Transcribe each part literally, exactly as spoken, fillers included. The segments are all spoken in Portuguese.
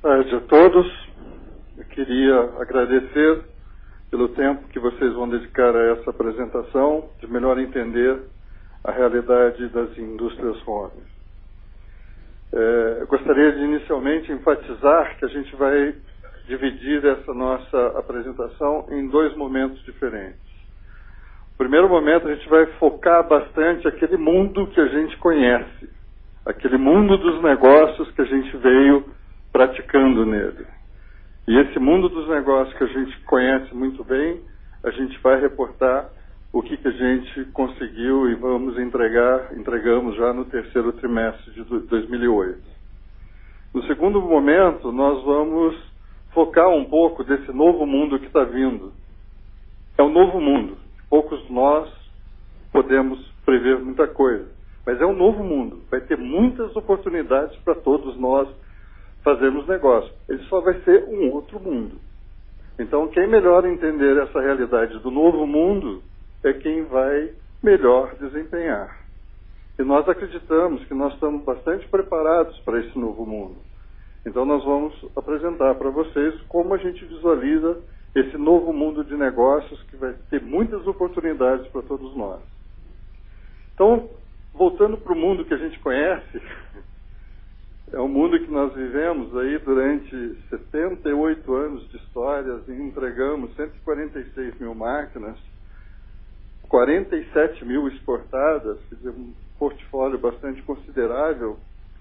tarde a todos. Eu queria agradecer pelo tempo que vocês vão dedicar a essa apresentação, de melhor entender a realidade das indústrias home. É, eu gostaria de inicialmente enfatizar que a gente vai dividir essa nossa apresentação em dois momentos diferentes. No primeiro momento, a gente vai focar bastante aquele mundo que a gente conhece, aquele mundo dos negócios que a gente veio praticando nele. E esse mundo dos negócios que a gente conhece muito bem, a gente vai reportar o que, que a gente conseguiu e vamos entregar, entregamos já no terceiro trimestre de dois mil e oito. No segundo momento, nós vamos focar um pouco desse novo mundo que está vindo. É um novo mundo. Poucos de nós podemos prever muita coisa. Mas é um novo mundo. Vai ter muitas oportunidades para todos nós fazermos negócio. Ele só vai ser um outro mundo. Então, quem melhor entender essa realidade do novo mundo é quem vai melhor desempenhar. E nós acreditamos que nós estamos bastante preparados para esse novo mundo. Então, nós vamos apresentar para vocês como a gente visualiza esse novo mundo de negócios que vai ter muitas oportunidades para todos nós. Então, voltando para o mundo que a gente conhece, é um mundo que nós vivemos aí durante setenta e oito anos de histórias e entregamos cento e quarenta e seis mil máquinas, quarenta e sete mil exportadas, quer dizer, um portfólio bastante considerável.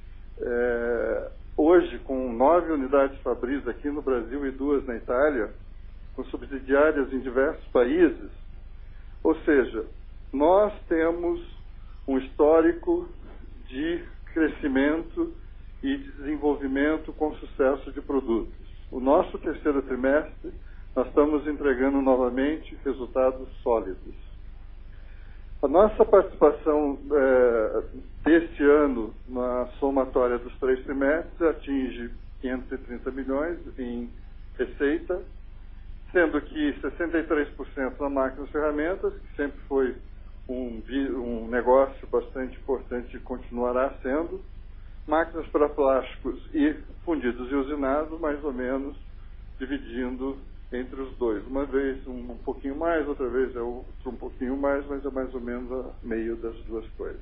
É, hoje, com nove unidades Fabris aqui no Brasil e duas na Itália, com subsidiárias em diversos países, ou seja, nós temos um histórico de crescimento e desenvolvimento com sucesso de produtos. O nosso terceiro trimestre, nós estamos entregando novamente resultados sólidos. A nossa participação é, deste ano na somatória dos três trimestres atinge quinhentos e trinta milhões em receita, sendo que sessenta e três por cento na máquinas e ferramentas, que sempre foi um, um negócio bastante importante e continuará sendo, máquinas para plásticos e fundidos e usinados, mais ou menos dividindo entre os dois. Uma vez um, um pouquinho mais, outra vez é outro um pouquinho mais, mas é mais ou menos a meio das duas coisas.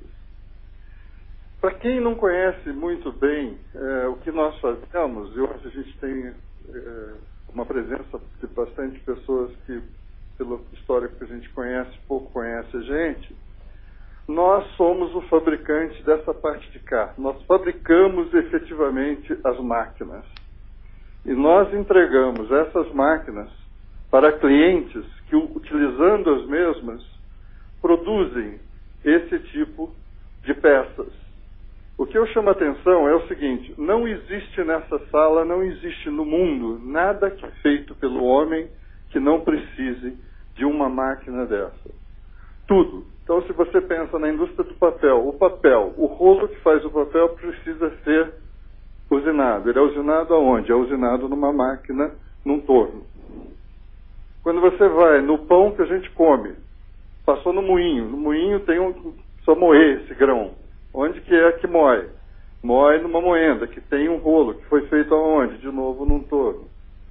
Para quem não conhece muito bem é, o que nós fazemos, e hoje a gente tem é, uma presença de bastante pessoas que, pelo histórico que a gente conhece, pouco conhece a gente, nós somos o fabricante dessa parte de cá. Nós fabricamos efetivamente as máquinas. E nós entregamos essas máquinas para clientes que, utilizando as mesmas, produzem esse tipo de peças. O que eu chamo a atenção é o seguinte: não existe nessa sala, não existe no mundo, nada que é feito pelo homem que não precise de uma máquina dessa. Tudo. Então, se você pensa na indústria do papel, o papel, o rolo que faz o papel precisa ser usinado. Ele é usinado aonde? É usinado numa máquina, num torno. Quando você vai no pão que a gente come, passou no moinho. No moinho tem um, só moer esse grão. Onde que é que moe? Moe numa moenda, que tem um rolo, que foi feito aonde? De novo, num torno.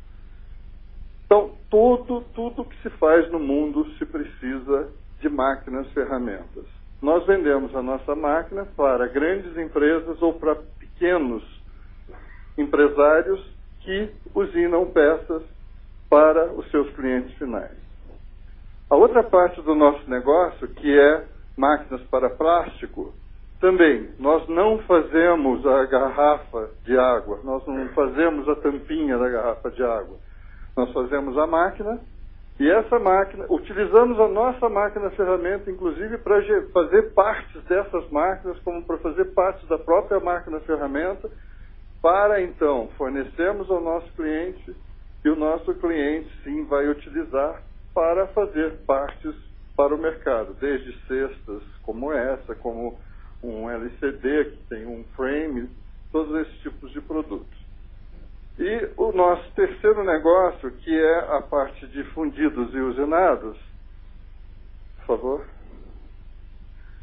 Então, tudo, tudo que se faz no mundo se precisa de máquinas, ferramentas. Nós vendemos a nossa máquina para grandes empresas ou para pequenos empresários que usinam peças para os seus clientes finais. A outra parte do nosso negócio, que é máquinas para plástico, também, nós não fazemos a garrafa de água, nós não fazemos a tampinha da garrafa de água. Nós fazemos a máquina, e essa máquina, utilizamos a nossa máquina ferramenta, inclusive, para fazer partes dessas máquinas, como para fazer partes da própria máquina ferramenta, para, então, fornecermos ao nosso cliente, e o nosso cliente, sim, vai utilizar para fazer partes para o mercado, desde cestas como essa, como um L C D, que tem um frame, todos esses tipos de produtos. E o nosso terceiro negócio, que é a parte de fundidos e usinados, por favor.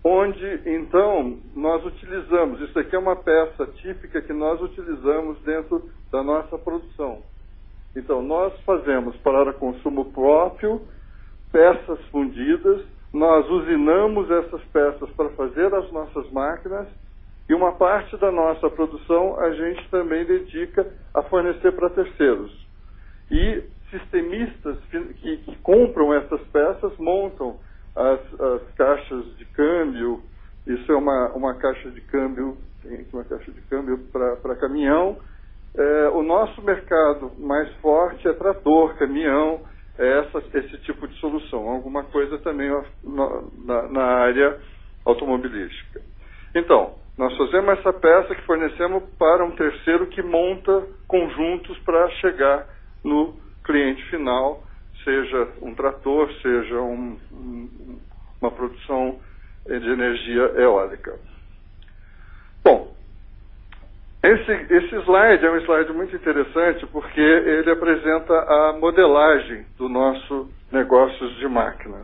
onde, então, nós utilizamos, isso aqui é uma peça típica que nós utilizamos dentro da nossa produção. Então, nós fazemos para consumo próprio peças fundidas, nós usinamos essas peças para fazer as nossas máquinas, e uma parte da nossa produção a gente também dedica a fornecer para terceiros. E sistemistas que, que compram essas peças montam as, as caixas de câmbio. Isso é uma, uma caixa de câmbio, tem aqui uma caixa de câmbio para caminhão. É, o nosso mercado mais forte é trator, caminhão, é essa, esse tipo de solução. Alguma coisa também na, na, na área automobilística. Então, nós fazemos essa peça que fornecemos para um terceiro que monta conjuntos para chegar no cliente final, seja um trator, seja um, um, uma produção de energia eólica. Bom, esse, esse slide é um slide muito interessante porque ele apresenta a modelagem do nosso negócios de máquinas.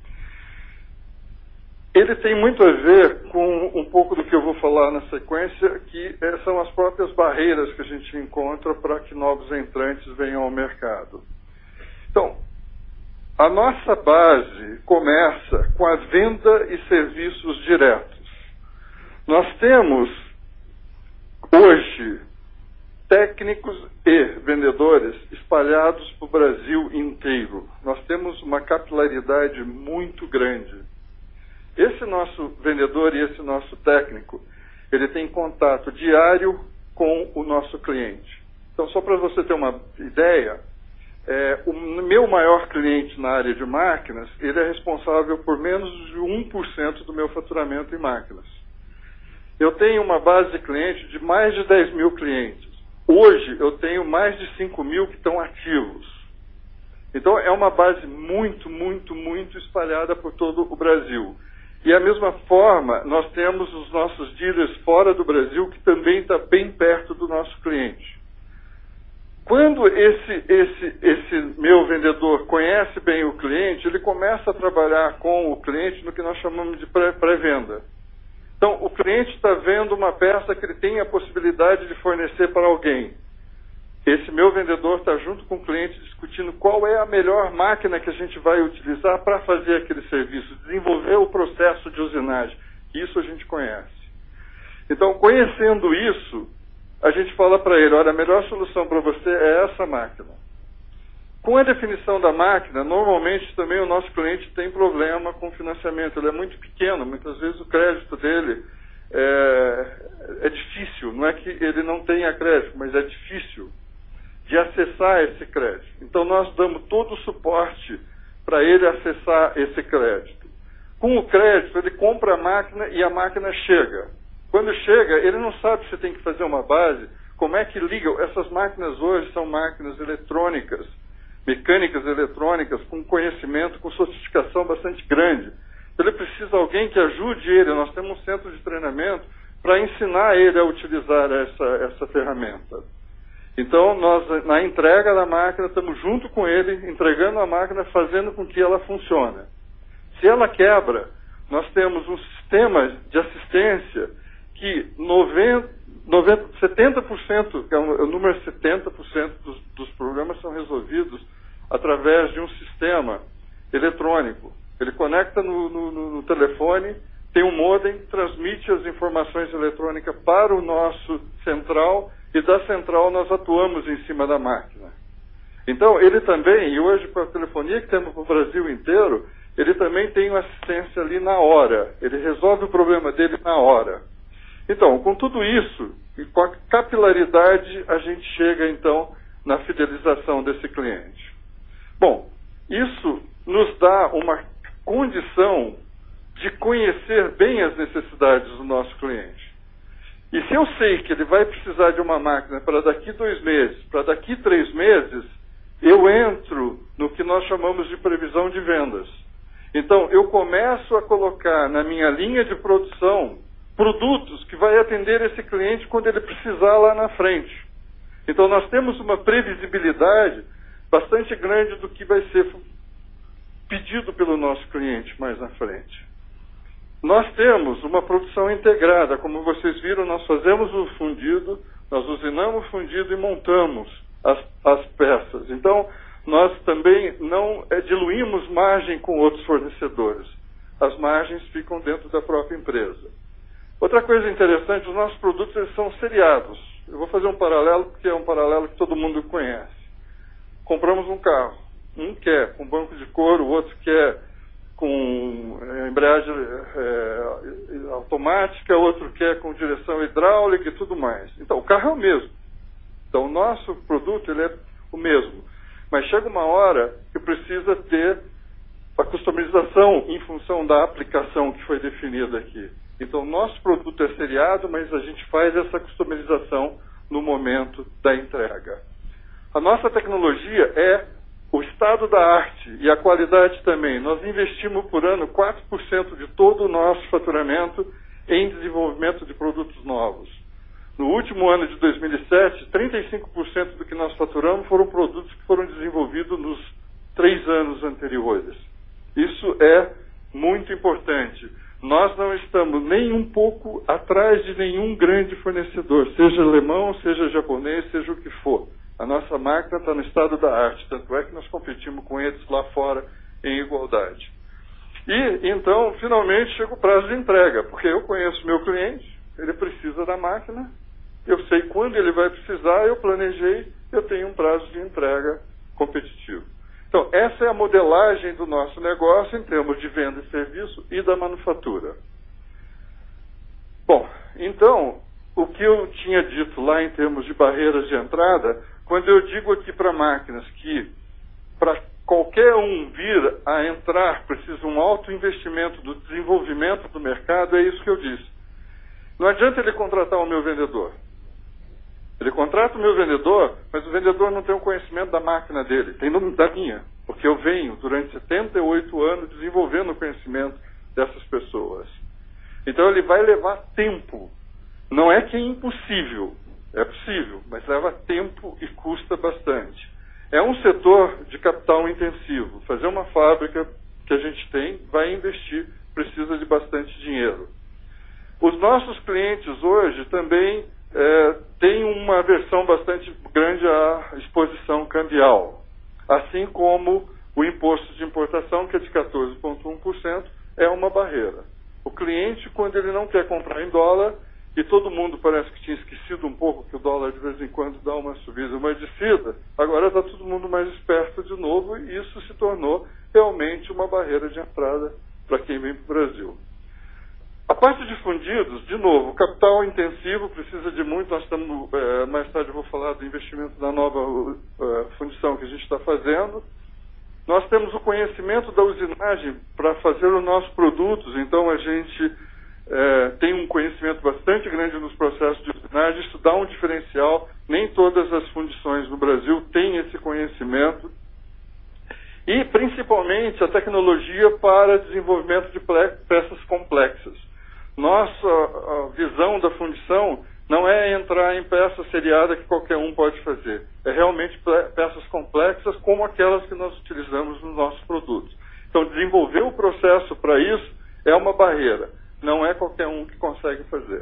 Ele tem muito a ver com um pouco do que eu vou falar na sequência, que são as próprias barreiras que a gente encontra para que novos entrantes venham ao mercado. Então, a nossa base começa com a venda e serviços diretos. Nós temos, hoje, técnicos e vendedores espalhados para o Brasil inteiro. Nós temos uma capilaridade muito grande. Esse nosso vendedor e esse nosso técnico, ele tem contato diário com o nosso cliente. Então, só para você ter uma ideia, é, o meu maior cliente na área de máquinas, ele é responsável por menos de um por cento do meu faturamento em máquinas. Eu tenho uma base de clientes de mais de dez mil clientes. Hoje, eu tenho mais de cinco mil que estão ativos. Então, é uma base muito, muito, muito espalhada por todo o Brasil. E, da mesma forma, nós temos os nossos dealers fora do Brasil, que também está bem perto do nosso cliente. Quando esse, esse, esse meu vendedor conhece bem o cliente, ele começa a trabalhar com o cliente no que nós chamamos de pré-venda. Então, o cliente está vendo uma peça que ele tem a possibilidade de fornecer para alguém. Esse meu vendedor está junto com o cliente discutindo qual é a melhor máquina que a gente vai utilizar para fazer aquele serviço, desenvolver o processo de usinagem. Isso a gente conhece. Então, conhecendo isso, a gente fala para ele, olha, a melhor solução para você é essa máquina. Com a definição da máquina, normalmente também o nosso cliente tem problema com o financiamento. Ele é muito pequeno, muitas vezes o crédito dele é, é difícil. Não é que ele não tenha crédito, mas é difícil de acessar esse crédito. Então, nós damos todo o suporte para ele acessar esse crédito. Com o crédito, ele compra a máquina e a máquina chega. Quando chega, ele não sabe se tem que fazer uma base, como é que liga. Essas máquinas hoje são máquinas eletrônicas, mecânicas eletrônicas, com conhecimento, com sofisticação bastante grande. Ele precisa de alguém que ajude ele. Nós temos um centro de treinamento para ensinar ele a utilizar essa, essa ferramenta. Então, nós, na entrega da máquina, estamos junto com ele, entregando a máquina, fazendo com que ela funcione. Se ela quebra, nós temos um sistema de assistência que noventa, noventa, setenta por cento, que é o número setenta por cento dos, dos problemas são resolvidos através de um sistema eletrônico. Ele conecta no, no, no telefone, tem um modem, transmite as informações eletrônicas para o nosso central, e da central nós atuamos em cima da máquina. Então, ele também, e hoje com a telefonia que temos para o Brasil inteiro, ele também tem uma assistência ali na hora. Ele resolve o problema dele na hora. Então, com tudo isso, e com a capilaridade, a gente chega, então, na fidelização desse cliente. Bom, isso nos dá uma condição de conhecer bem as necessidades do nosso cliente. E se eu sei que ele vai precisar de uma máquina para daqui dois meses, para daqui três meses, eu entro no que nós chamamos de previsão de vendas. Então, eu começo a colocar na minha linha de produção produtos que vai atender esse cliente quando ele precisar lá na frente. Então, nós temos uma previsibilidade bastante grande do que vai ser pedido pelo nosso cliente mais na frente. Nós temos uma produção integrada, como vocês viram, nós fazemos o fundido, nós usinamos o fundido e montamos as, as peças. Então, nós também não é, diluímos margem com outros fornecedores. As margens ficam dentro da própria empresa. Outra coisa interessante, os nossos produtos eles são seriados. Eu vou fazer um paralelo, porque é um paralelo que todo mundo conhece. Compramos um carro, um quer com banco de couro, o outro quer com é, embreagem é, automática, outro quer com direção hidráulica e tudo mais. Então, o carro é o mesmo. Então, o nosso produto ele é o mesmo. Mas chega uma hora que precisa ter a customização em função da aplicação que foi definida aqui. Então, o nosso produto é seriado, mas a gente faz essa customização no momento da entrega. A nossa tecnologia é o estado da arte e a qualidade também. Nós investimos por ano quatro por cento de todo o nosso faturamento em desenvolvimento de produtos novos. No último ano de dois mil e sete, trinta e cinco por cento do que nós faturamos foram produtos que foram desenvolvidos nos três anos anteriores. Isso é muito importante. Nós não estamos nem um pouco atrás de nenhum grande fornecedor, seja alemão, seja japonês, seja o que for. A nossa máquina está no estado da arte, tanto é que nós competimos com eles lá fora em igualdade. E, então, finalmente chega o prazo de entrega, porque eu conheço meu cliente, ele precisa da máquina, eu sei quando ele vai precisar, eu planejei, eu tenho um prazo de entrega competitivo. Então, essa é a modelagem do nosso negócio em termos de venda e serviço e da manufatura. Bom, então, o que eu tinha dito lá em termos de barreiras de entrada, quando eu digo aqui para máquinas que para qualquer um vir a entrar precisa um alto investimento do desenvolvimento do mercado, é isso que eu disse. Não adianta ele contratar o meu vendedor. Ele contrata o meu vendedor, mas o vendedor não tem o conhecimento da máquina dele, tem da minha, porque eu venho durante setenta e oito anos desenvolvendo o conhecimento dessas pessoas. Então ele vai levar tempo. Não é que é impossível, é possível, mas leva tempo e custa bastante. É um setor de capital intensivo. Fazer uma fábrica que a gente tem, vai investir, precisa de bastante dinheiro. Os nossos clientes hoje também é, têm uma aversão bastante grande à exposição cambial, assim como o imposto de importação, que é de quatorze vírgula um por cento, é uma barreira. O cliente, quando ele não quer comprar em dólar, e todo mundo parece que tinha esquecido um pouco que o dólar de vez em quando dá uma subida, uma descida, agora está todo mundo mais esperto de novo e isso se tornou realmente uma barreira de entrada para quem vem para o Brasil. A parte de fundidos, de novo, capital intensivo precisa de muito, nós estamos, é, mais tarde eu vou falar do investimento da nova é, fundição que a gente está fazendo. Nós temos o conhecimento da usinagem para fazer os nossos produtos, então a gente é, tem um conhecimento bastante grande nos processos de usinagem, isso dá um diferencial, nem todas as fundições no Brasil têm esse conhecimento. E, principalmente, a tecnologia para desenvolvimento de peças complexas. Nossa a visão da fundição não é entrar em peça seriada que qualquer um pode fazer. É realmente peças complexas como aquelas que nós utilizamos nos nossos produtos. Então, desenvolver o processo para isso é uma barreira. Não é qualquer um que consegue fazer.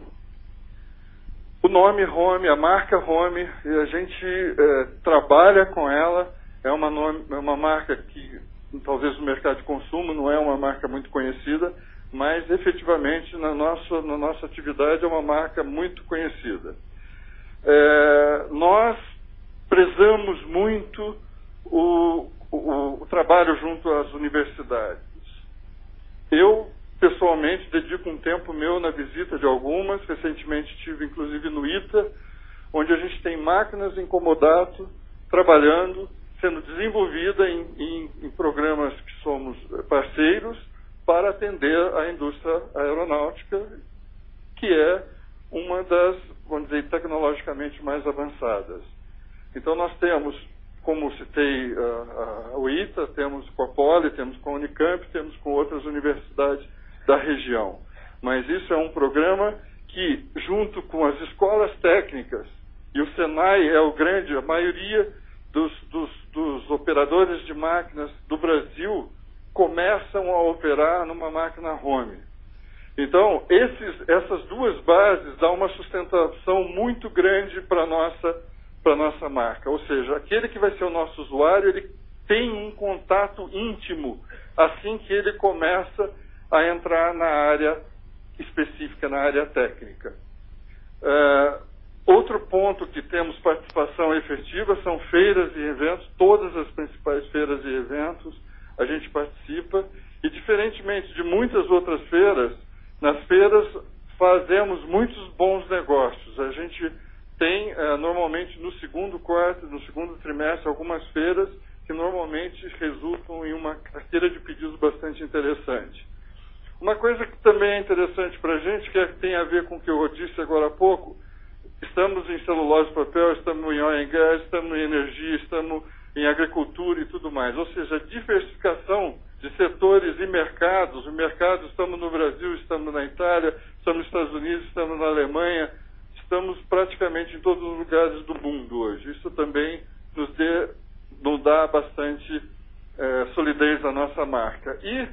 O nome Home, a marca Home, a gente é, trabalha com ela. É uma, nome, é uma marca que, talvez no mercado de consumo, não é uma marca muito conhecida, mas efetivamente na nossa, na nossa atividade é uma marca muito conhecida. É, nós prezamos muito o, o, o trabalho junto às universidades. Eu, pessoalmente, dedico um tempo meu na visita de algumas, recentemente estive inclusive no ITA, onde a gente tem máquinas em comodato, trabalhando, sendo desenvolvida em, em, em programas que somos parceiros para atender a indústria aeronáutica, que é uma das, vamos dizer, tecnologicamente mais avançadas. Então nós temos, como citei a, a, o ITA, temos com a Poli, temos com a Unicamp, temos com outras universidades da região. Mas isso é um programa que, junto com as escolas técnicas, e o Senai é o grande, a maioria Dos, dos, dos operadores de máquinas do Brasil começam a operar numa máquina Home. Então, esses, essas duas bases dão uma sustentação muito grande para a nossa, para a nossa marca. Ou seja, aquele que vai ser o nosso usuário, ele tem um contato íntimo assim que ele começa a entrar na área específica, na área técnica. Uh, outro ponto que temos participação efetiva são feiras e eventos. Todas as principais feiras e eventos a gente participa, e diferentemente de muitas outras feiras, nas feiras fazemos muitos bons negócios. A gente tem uh, normalmente no segundo quarto, no segundo trimestre, algumas feiras que normalmente resultam em uma carteira de pedidos bastante interessante. Uma coisa que também é interessante para a gente, que é, tem a ver com o que eu disse agora há pouco, estamos em celulose e papel, estamos em oil and gas, estamos em energia, estamos em agricultura e tudo mais. Ou seja, a diversificação de setores e mercados. O mercado, estamos no Brasil, estamos na Itália, estamos nos Estados Unidos, estamos na Alemanha, estamos praticamente em todos os lugares do mundo hoje. Isso também nos, dê, nos dá bastante é, solidez à nossa marca. E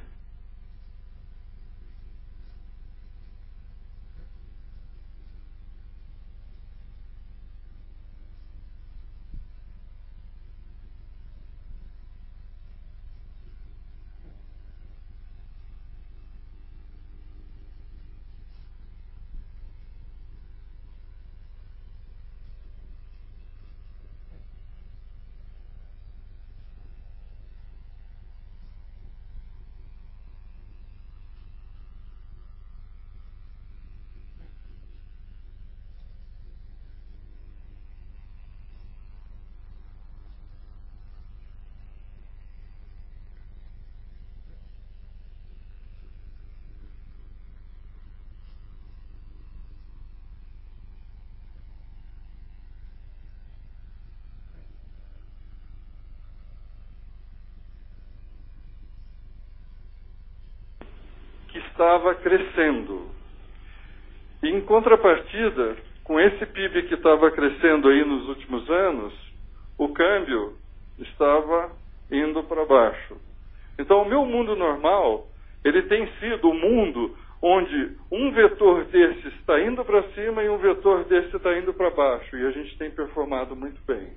que estava crescendo. E, em contrapartida, com esse P I B que estava crescendo aí nos últimos anos, o câmbio estava indo para baixo. Então, o meu mundo normal, ele tem sido o mundo onde um vetor desse está indo para cima e um vetor desse está indo para baixo. E a gente tem performado muito bem.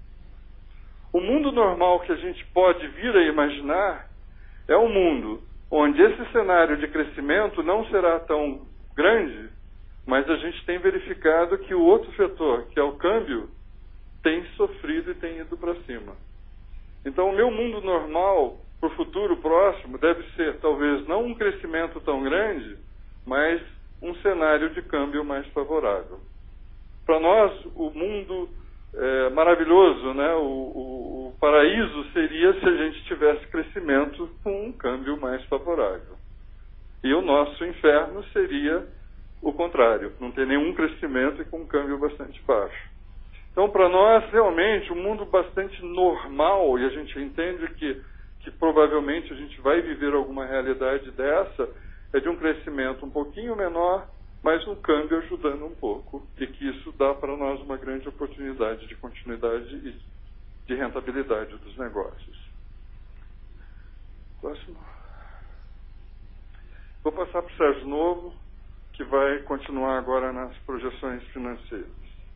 O mundo normal que a gente pode vir a imaginar é um mundo onde esse cenário de crescimento não será tão grande, mas a gente tem verificado que o outro vetor, que é o câmbio, tem sofrido e tem ido para cima. Então, o meu mundo normal, para o futuro próximo, deve ser, talvez, não um crescimento tão grande, mas um cenário de câmbio mais favorável. Para nós, o mundo é, maravilhoso, né? o, o, o paraíso seria se a gente tivesse crescimento com um câmbio mais favorável. E o nosso inferno seria o contrário, não ter nenhum crescimento e com um câmbio bastante baixo. Então, para nós, realmente, um mundo bastante normal, e a gente entende que, que provavelmente a gente vai viver alguma realidade dessa, é de um crescimento um pouquinho menor, mas um câmbio ajudando um pouco, e que isso dá para nós uma grande oportunidade de continuidade e de rentabilidade dos negócios. Próximo. Vou passar para o Sérgio Novo, que vai continuar agora nas projeções financeiras.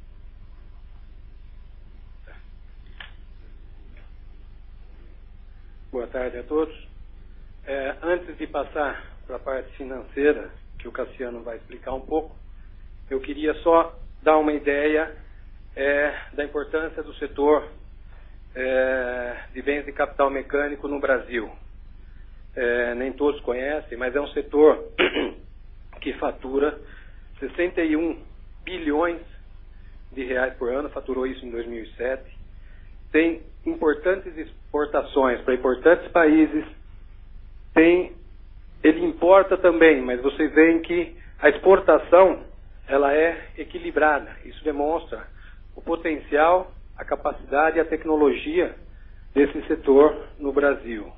Boa tarde a todos. É, antes de passar para a parte financeira, que o Cassiano vai explicar um pouco, eu queria só dar uma ideia é, da importância do setor é, de bens de capital mecânico no Brasil. É, nem todos conhecem, mas é um setor que fatura sessenta e um bilhões de reais por ano, faturou isso em dois mil e sete, tem importantes exportações para importantes países, tem, ele importa também, mas vocês veem que a exportação ela é equilibrada. Isso demonstra o potencial, a capacidade e a tecnologia desse setor no Brasil.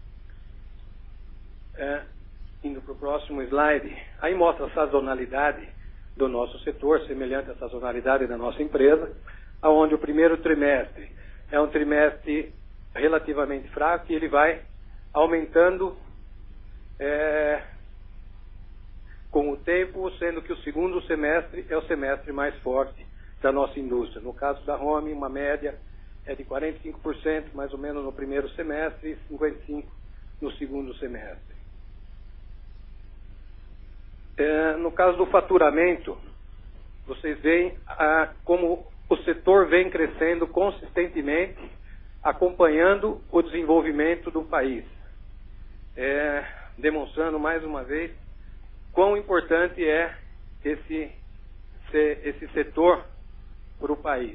É, indo para o próximo slide, aí mostra a sazonalidade do nosso setor, semelhante à sazonalidade da nossa empresa, onde o primeiro trimestre é um trimestre relativamente fraco e ele vai aumentando é, com o tempo, sendo que o segundo semestre é o semestre mais forte da nossa indústria. No caso da Home, uma média é de quarenta e cinco por cento, mais ou menos no primeiro semestre, e cinquenta e cinco por cento no segundo semestre. É, no caso do faturamento, vocês veem ah, como o setor vem crescendo consistentemente, acompanhando o desenvolvimento do país, é, demonstrando mais uma vez quão importante é esse, esse setor para o país.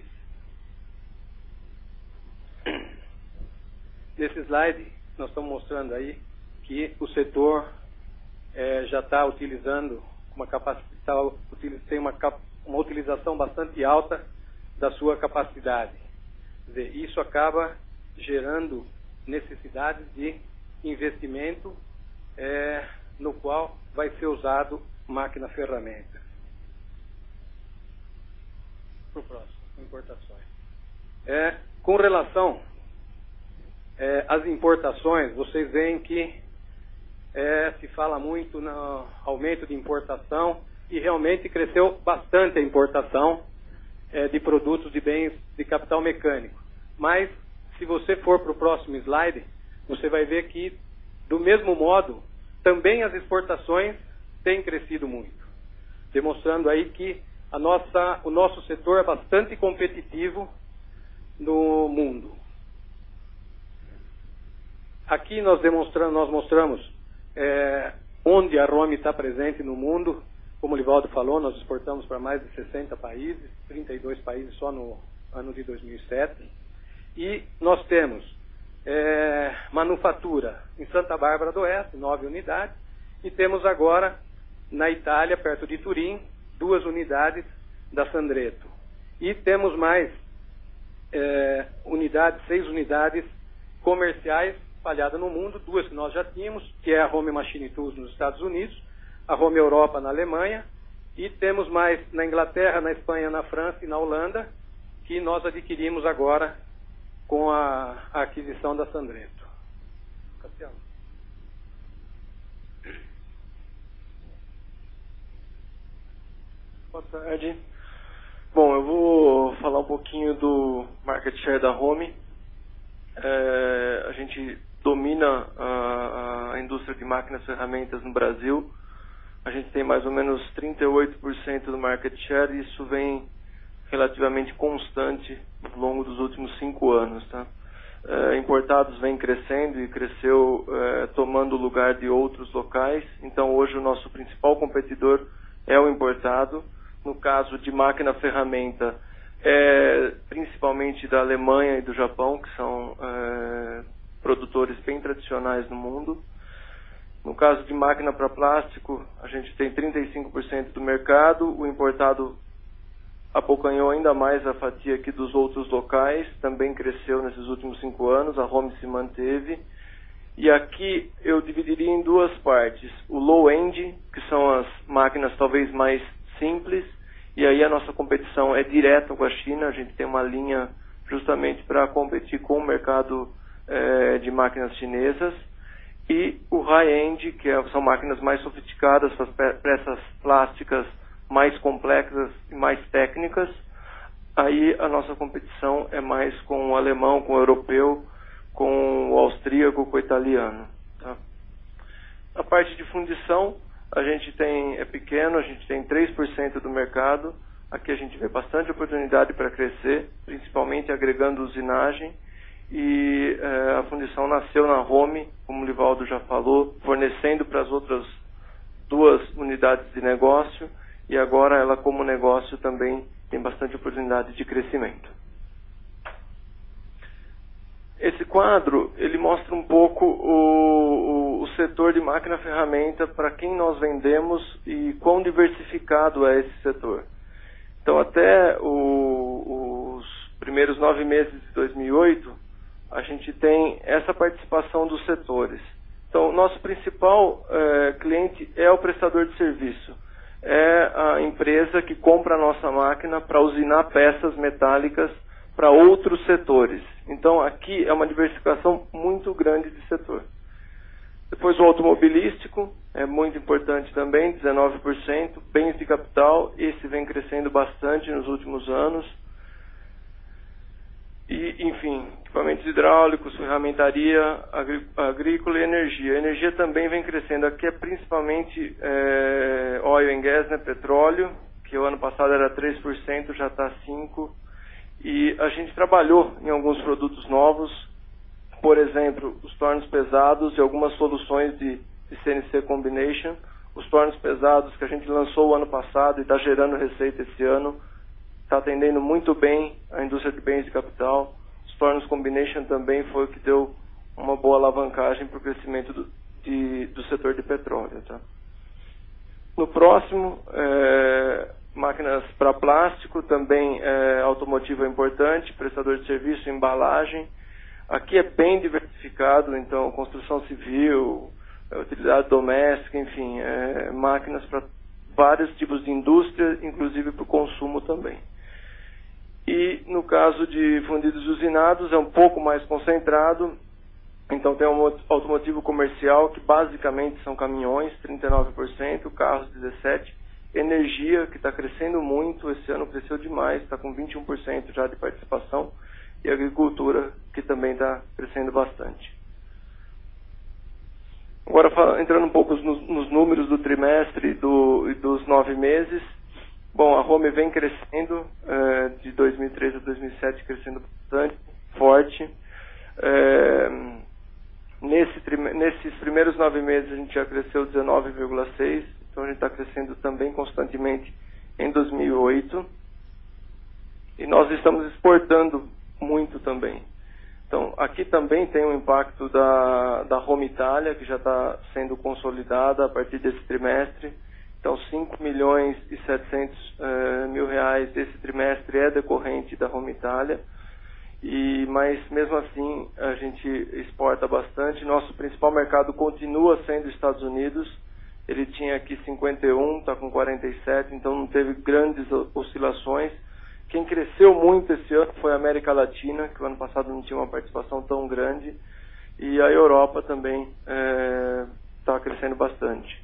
Nesse slide, nós estamos mostrando aí que o setor é, já está utilizando uma capacidade, tem uma, uma utilização bastante alta da sua capacidade. Quer dizer, isso acaba gerando necessidades de investimento é, no qual vai ser usado máquina-ferramenta. Para o próximo, importações. É, com relação é, às importações, vocês veem que é, se fala muito no aumento de importação e realmente cresceu bastante a importação é, de produtos de bens de capital mecânico. Mas, se você for para o próximo slide, você vai ver que, do mesmo modo, também as exportações têm crescido muito, demonstrando aí que a nossa, o nosso setor é bastante competitivo no mundo. Aqui nós demonstramos, nós mostramos é, onde a Home está presente no mundo. Como o Livaldo falou, nós exportamos para mais de sessenta países, trinta e dois países só no ano de dois mil e sete. E nós temos é, manufatura em Santa Bárbara do Oeste, nove unidades, e temos agora na Itália, perto de Turim, duas unidades da Sandretto. E temos mais é, unidades, seis unidades comerciais espalhadas no mundo, duas que nós já tínhamos, que é a Home Machine Tools nos Estados Unidos, a Home Europa na Alemanha, e temos mais na Inglaterra, na Espanha, na França e na Holanda, que nós adquirimos agora com a, a aquisição da Sandretto. Cassiano. Boa tarde. Bom, eu vou falar um pouquinho do market share da Home. É, a gente domina a, a indústria de máquinas e ferramentas no Brasil. A gente tem mais ou menos trinta e oito por cento do market share e isso vem relativamente constante ao longo dos últimos cinco anos. Tá? É, importados vem crescendo e cresceu é, tomando o lugar de outros locais. Então hoje o nosso principal competidor é o importado. No caso de máquina-ferramenta, é, principalmente da Alemanha e do Japão, que são é, produtores bem tradicionais no mundo. No caso de máquina para plástico, a gente tem trinta e cinco por cento do mercado, o importado abocanhou ainda mais a fatia aqui dos outros locais, também cresceu nesses últimos cinco anos, a Home se manteve. E aqui eu dividiria em duas partes, o low-end, que são as máquinas talvez mais simples, e aí a nossa competição é direta com a China, a gente tem uma linha justamente para competir com o mercado eh, de máquinas chinesas, e o high-end, que é, são máquinas mais sofisticadas, peças plásticas mais complexas e mais técnicas. Aí a nossa competição é mais com o alemão, com o europeu, com o austríaco, com o italiano. Tá? A parte de fundição, a gente tem, é pequeno, a gente tem três por cento do mercado. Aqui a gente vê bastante oportunidade para crescer, principalmente agregando usinagem. E eh, a fundição nasceu na Home, como o Livaldo já falou, fornecendo para as outras duas unidades de negócio, e agora ela como negócio também tem bastante oportunidade de crescimento. Esse quadro, ele mostra um pouco o, o, o setor de máquina-ferramenta, para quem nós vendemos e quão diversificado é esse setor. Então, até o, os primeiros nove meses de dois mil e oito, a gente tem essa participação dos setores. Então, nosso principal é, cliente é o prestador de serviço. É a empresa que compra a nossa máquina para usinar peças metálicas para outros setores. Então, aqui é uma diversificação muito grande de setor. Depois, o automobilístico é muito importante também, dezenove por cento. Bens de capital, esse vem crescendo bastante nos últimos anos. E, enfim, equipamentos hidráulicos, ferramentaria, agrí agrícola e energia. A energia também vem crescendo. Aqui é principalmente é, oil and gas, né, petróleo, que o ano passado era três por cento, já está cinco por cento. E a gente trabalhou em alguns produtos novos, por exemplo, os tornos pesados e algumas soluções de, de C N C Combination. Os tornos pesados que a gente lançou o ano passado e está gerando receita esse ano, está atendendo muito bem a indústria de bens de capital. Os tornos Combination também foi o que deu uma boa alavancagem para o crescimento do, de, do setor de petróleo. Tá? No próximo, é, máquinas para plástico, também é, automotivo é importante, prestador de serviço, embalagem. Aqui é bem diversificado, então construção civil, utilidade doméstica, enfim, é, máquinas para vários tipos de indústria, inclusive para o consumo também. E no caso de fundidos usinados é um pouco mais concentrado, então tem um automotivo comercial que basicamente são caminhões, trinta e nove por cento, carros dezessete por cento, energia que está crescendo muito, esse ano cresceu demais, está com vinte e um por cento já de participação, e agricultura que também está crescendo bastante. Agora entrando um pouco nos, nos números do trimestre e, do, e dos nove meses. Bom, a Home vem crescendo, é, de dois mil e treze a dois mil e sete, crescendo bastante, forte. É, nesse, nesses primeiros nove meses a gente já cresceu dezenove vírgula seis por cento, então a gente está crescendo também constantemente em dois mil e oito. E nós estamos exportando muito também. Então, aqui também tem um impacto da, da Home Itália, que já está sendo consolidada a partir desse trimestre. Então, cinco milhões e setecentos uh, mil reais desse trimestre é decorrente da Home Itália. E, mas, mesmo assim, a gente exporta bastante. Nosso principal mercado continua sendo os Estados Unidos. Ele tinha aqui cinquenta e um, está com quarenta e sete, então não teve grandes oscilações. Quem cresceu muito esse ano foi a América Latina, que o ano passado não tinha uma participação tão grande. E a Europa também está é, crescendo bastante.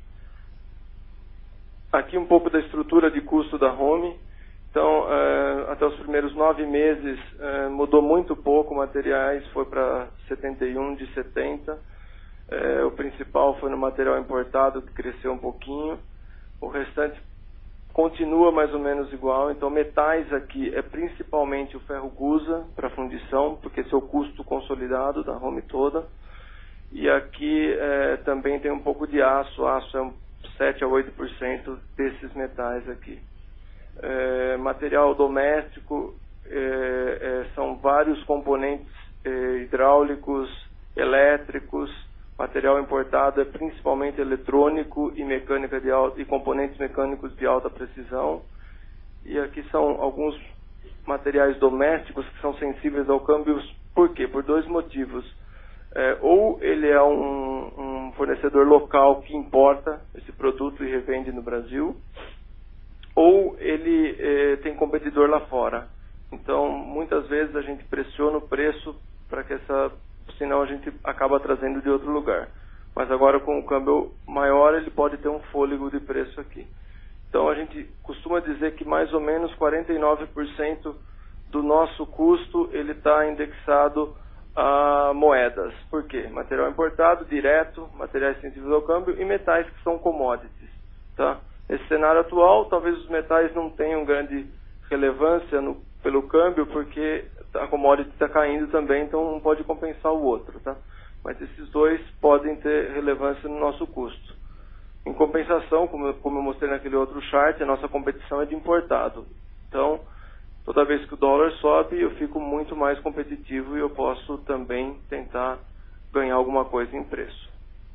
Aqui um pouco da estrutura de custo da Home. Então, é, até os primeiros nove meses é, mudou muito pouco, materiais foi para setenta e um de setenta. É, o principal foi no material importado, que cresceu um pouquinho. O restante continua mais ou menos igual. Então, metais aqui é principalmente o ferro gusa para fundição, porque esse é o custo consolidado da Home toda. E aqui é, também tem um pouco de aço. Aço é um sete a oito por cento desses metais aqui. É, material doméstico é, é, são vários componentes é, hidráulicos, elétricos. Material importado é principalmente eletrônico e mecânica de alta, e componentes mecânicos de alta precisão. E aqui são alguns materiais domésticos que são sensíveis ao câmbio. Por quê? Por dois motivos. É, ou ele é um, um fornecedor local que importa esse produto e revende no Brasil, ou ele é, tem competidor lá fora. Então, muitas vezes a gente pressiona o preço para que essa... senão a gente acaba trazendo de outro lugar. Mas agora com o câmbio maior, ele pode ter um fôlego de preço aqui. Então a gente costuma dizer que mais ou menos quarenta e nove por cento do nosso custo ele está indexado a moedas. Por quê? Material importado, direto, materiais sensíveis ao câmbio e metais que são commodities. Tá? Nesse cenário atual, talvez os metais não tenham grande relevância no, pelo câmbio, porque a commodity está caindo também, então um pode compensar o outro, tá? Mas esses dois podem ter relevância no nosso custo. Em compensação, como eu, como eu mostrei naquele outro chart, a nossa competição é de importado. Então, toda vez que o dólar sobe, eu fico muito mais competitivo e eu posso também tentar ganhar alguma coisa em preço.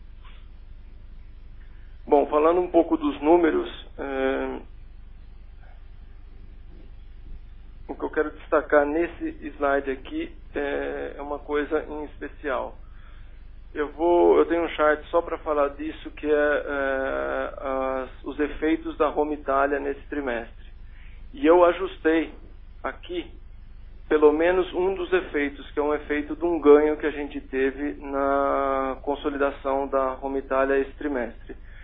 Bom, falando um pouco dos números, é... o que eu quero destacar nesse slide aqui é uma coisa em especial. Eu, vou, eu tenho um chart só para falar disso, que é, é as, os efeitos da Home Itália nesse trimestre. E eu ajustei aqui pelo menos um dos efeitos, que é um efeito de um ganho que a gente teve na consolidação da Home Itália esse trimestre.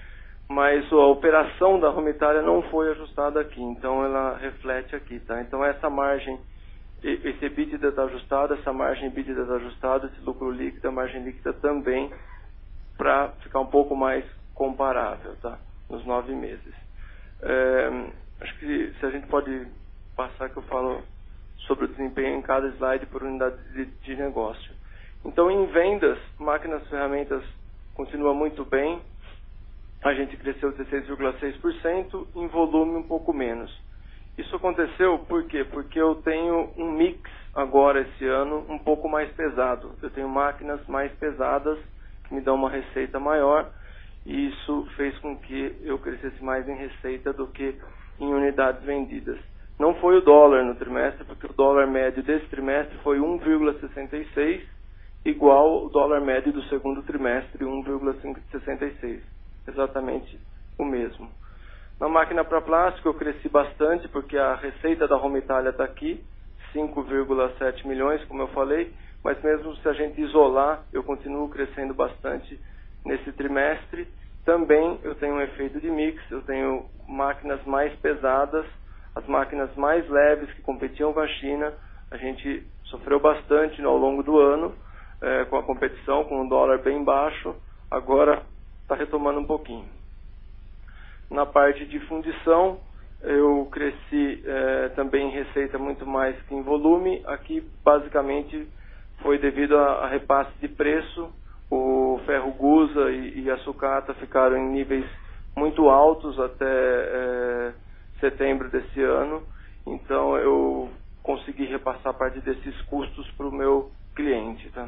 mas a operação da Home Italia não foi ajustada aqui, então ela reflete aqui, tá? Então essa margem, esse EBITDA está ajustado, essa margem EBITDA está ajustada, esse lucro líquido, a margem líquida também, para ficar um pouco mais comparável, tá? Nos nove meses. É, acho que se a gente pode passar que eu falo sobre o desempenho em cada slide por unidade de, de negócio. Então, em vendas, máquinas e ferramentas continua muito bem. A gente cresceu dezesseis vírgula seis por cento, em volume um pouco menos. Isso aconteceu por quê? Porque eu tenho um mix agora esse ano um pouco mais pesado. Eu tenho máquinas mais pesadas que me dão uma receita maior e isso fez com que eu crescesse mais em receita do que em unidades vendidas. Não foi o dólar no trimestre, porque o dólar médio desse trimestre foi um vírgula sessenta e seis, igual o dólar médio do segundo trimestre, um vírgula sessenta e seis. Exatamente o mesmo. Na máquina para plástico eu cresci bastante, porque a receita da Home Italia está aqui, cinco vírgula sete milhões, como eu falei, mas mesmo se a gente isolar, eu continuo crescendo bastante nesse trimestre. Também eu tenho um efeito de mix, eu tenho máquinas mais pesadas, as máquinas mais leves que competiam com a China, a gente sofreu bastante ao longo do ano, é, com a competição, com o dólar bem baixo, agora está retomando um pouquinho. Na parte de fundição, eu cresci é, também em receita muito mais que em volume. Aqui, basicamente, foi devido a, a repasse de preço. O ferro gusa e, e a sucata ficaram em níveis muito altos até é, setembro desse ano. Então, eu consegui repassar parte desses custos para o meu cliente, tá?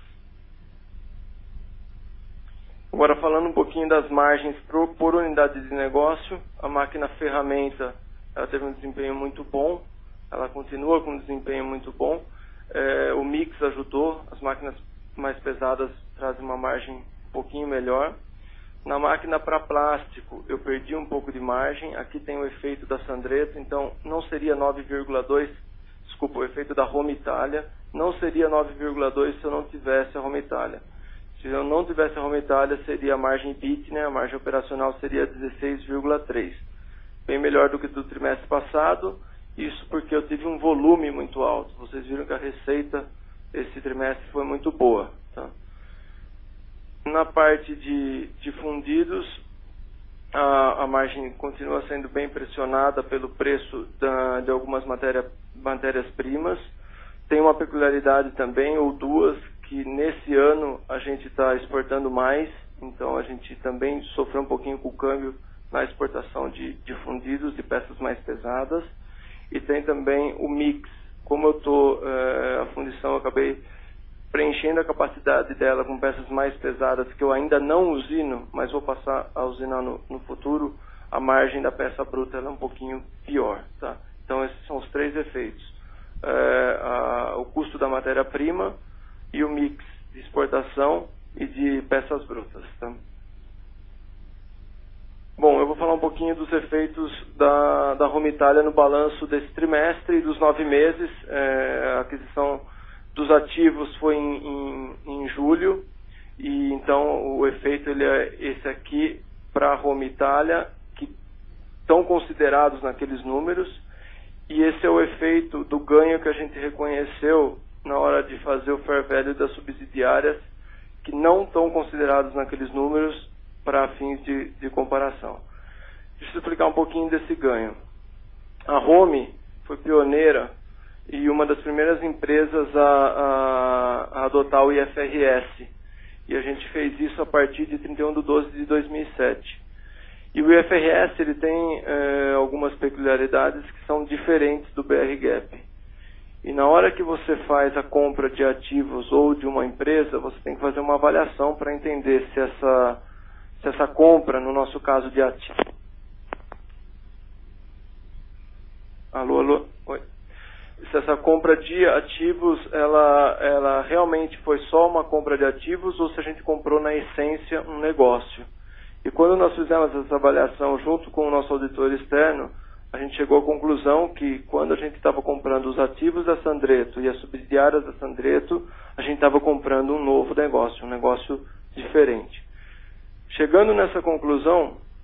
Agora, falando um pouquinho das margens por, por unidade de negócio, a máquina ferramenta ela teve um desempenho muito bom, ela continua com um desempenho muito bom, é, o mix ajudou, as máquinas mais pesadas trazem uma margem um pouquinho melhor. Na máquina para plástico, eu perdi um pouco de margem, aqui tem o efeito da Sandreto, então não seria nove vírgula dois, desculpa, o efeito da Home Italia, não seria nove vírgula dois se eu não tivesse a Home Italia. Se eu não tivesse a Home Italia, seria a margem B I T, né? A margem operacional seria dezesseis vírgula três. Bem melhor do que do trimestre passado, isso porque eu tive um volume muito alto. Vocês viram que a receita esse trimestre foi muito boa. Tá? Na parte de, de fundidos, a, a margem continua sendo bem pressionada pelo preço da, de algumas matéria, matérias-primas. Tem uma peculiaridade também, ou duas, que nesse ano a gente está exportando mais, então a gente também sofreu um pouquinho com o câmbio na exportação de, de fundidos, de peças mais pesadas, e tem também o mix. Como eu estou, eh, a fundição, eu acabei preenchendo a capacidade dela com peças mais pesadas, que eu ainda não usino, mas vou passar a usinar no, no futuro, a margem da peça bruta ela é um pouquinho pior. Tá? Então esses são os três efeitos. Eh, a, o custo da matéria-prima, e o mix de exportação e de peças brutas. Tá? Bom, eu vou falar um pouquinho dos efeitos da, da Home Italia no balanço desse trimestre e dos nove meses. É, a aquisição dos ativos foi em, em, em julho, e então o efeito ele é esse aqui para a Home Italia, que estão considerados naqueles números, e esse é o efeito do ganho que a gente reconheceu na hora de fazer o fair value das subsidiárias, que não estão considerados naqueles números para fins de, de comparação. Deixa eu explicar um pouquinho desse ganho. A Home foi pioneira e uma das primeiras empresas a, a, a adotar o I F R S. E a gente fez isso a partir de trinta e um de doze de dois mil e sete. E o I F R S ele tem é, algumas peculiaridades que são diferentes do B R GAAP. E na hora que você faz a compra de ativos ou de uma empresa, você tem que fazer uma avaliação para entender se essa, se essa compra, no nosso caso de ativos... Alô, alô? Oi. Se essa compra de ativos, ela, ela realmente foi só uma compra de ativos ou se a gente comprou na essência um negócio. E quando nós fizemos essa avaliação junto com o nosso auditor externo, a gente chegou à conclusão que quando a gente estava comprando os ativos da Sandreto e as subsidiárias da Sandreto, a gente estava comprando um novo negócio, um negócio diferente. Chegando nessa conclusão,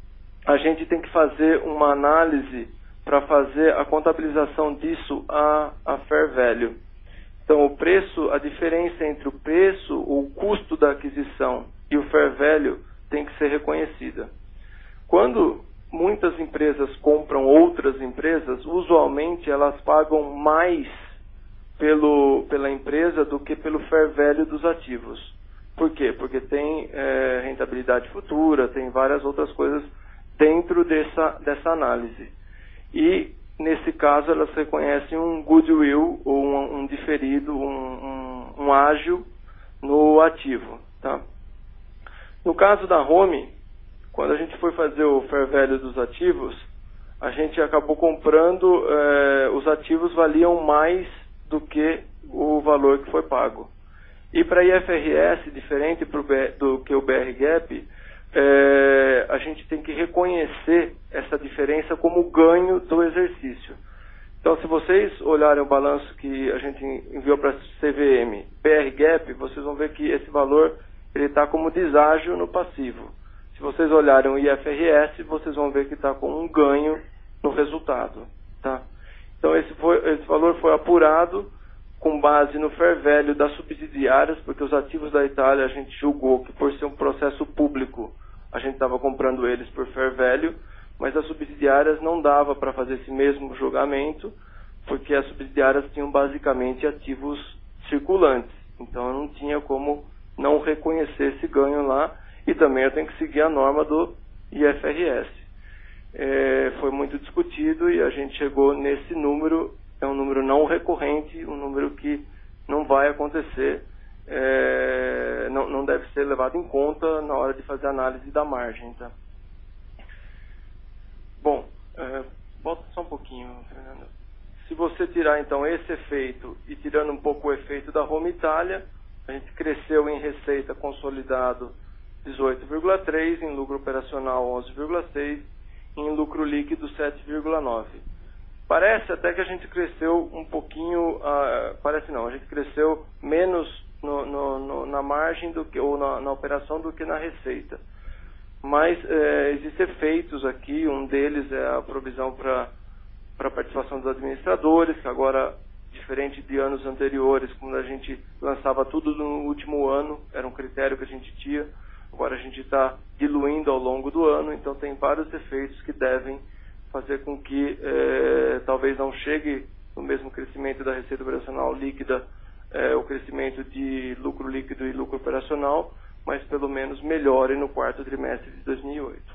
a gente tem que fazer uma análise para fazer a contabilização disso a, a fair value. Então, o preço, a diferença entre o preço, o custo da aquisição e o fair value tem que ser reconhecida. Quando muitas empresas compram outras empresas, usualmente elas pagam mais pelo, pela empresa do que pelo fair value dos ativos. Por quê? Porque tem é, rentabilidade futura, tem várias outras coisas dentro dessa, dessa análise. E, nesse caso, elas reconhecem um goodwill, ou um, um diferido, um, um, um ágio no ativo. Tá? No caso da Home, quando a gente foi fazer o fair value dos ativos, a gente acabou comprando, eh, os ativos valiam mais do que o valor que foi pago. E para I F R S, diferente pro, do que o B R GAAP, eh, a gente tem que reconhecer essa diferença como ganho do exercício. Então, se vocês olharem o balanço que a gente enviou para C V M, B R GAAP, vocês vão ver que esse valor está como deságio no passivo. Se vocês olharem o I F R S, vocês vão ver que está com um ganho no resultado. Tá? Então, esse, foi, esse valor foi apurado com base no fair value das subsidiárias, porque os ativos da Itália a gente julgou que, por ser um processo público, a gente estava comprando eles por fair value, mas as subsidiárias não dava para fazer esse mesmo julgamento, porque as subsidiárias tinham basicamente ativos circulantes. Então, eu não tinha como não reconhecer esse ganho lá, e também eu tenho que seguir a norma do I F R S. É, foi muito discutido e a gente chegou nesse número. É um número não recorrente, um número que não vai acontecer, é, não, não deve ser levado em conta na hora de fazer a análise da margem. Tá? Bom, é, volta só um pouquinho, Fernando. Se você tirar então esse efeito e tirando um pouco o efeito da Home Itália, a gente cresceu em receita consolidado dezoito vírgula três, em lucro operacional onze vírgula seis, e em lucro líquido sete vírgula nove. Parece até que a gente cresceu um pouquinho, uh, parece não, a gente cresceu menos no, no, no, na margem do que, ou na, na operação do que na receita. Mas eh, existem efeitos aqui, um deles é a provisão para a participação dos administradores, que agora, diferente de anos anteriores, quando a gente lançava tudo no último ano, era um critério que a gente tinha, agora a gente está diluindo ao longo do ano, então tem vários efeitos que devem fazer com que eh, talvez não chegue no mesmo crescimento da receita operacional líquida, eh, o crescimento de lucro líquido e lucro operacional, mas pelo menos melhore no quarto trimestre de dois mil e oito.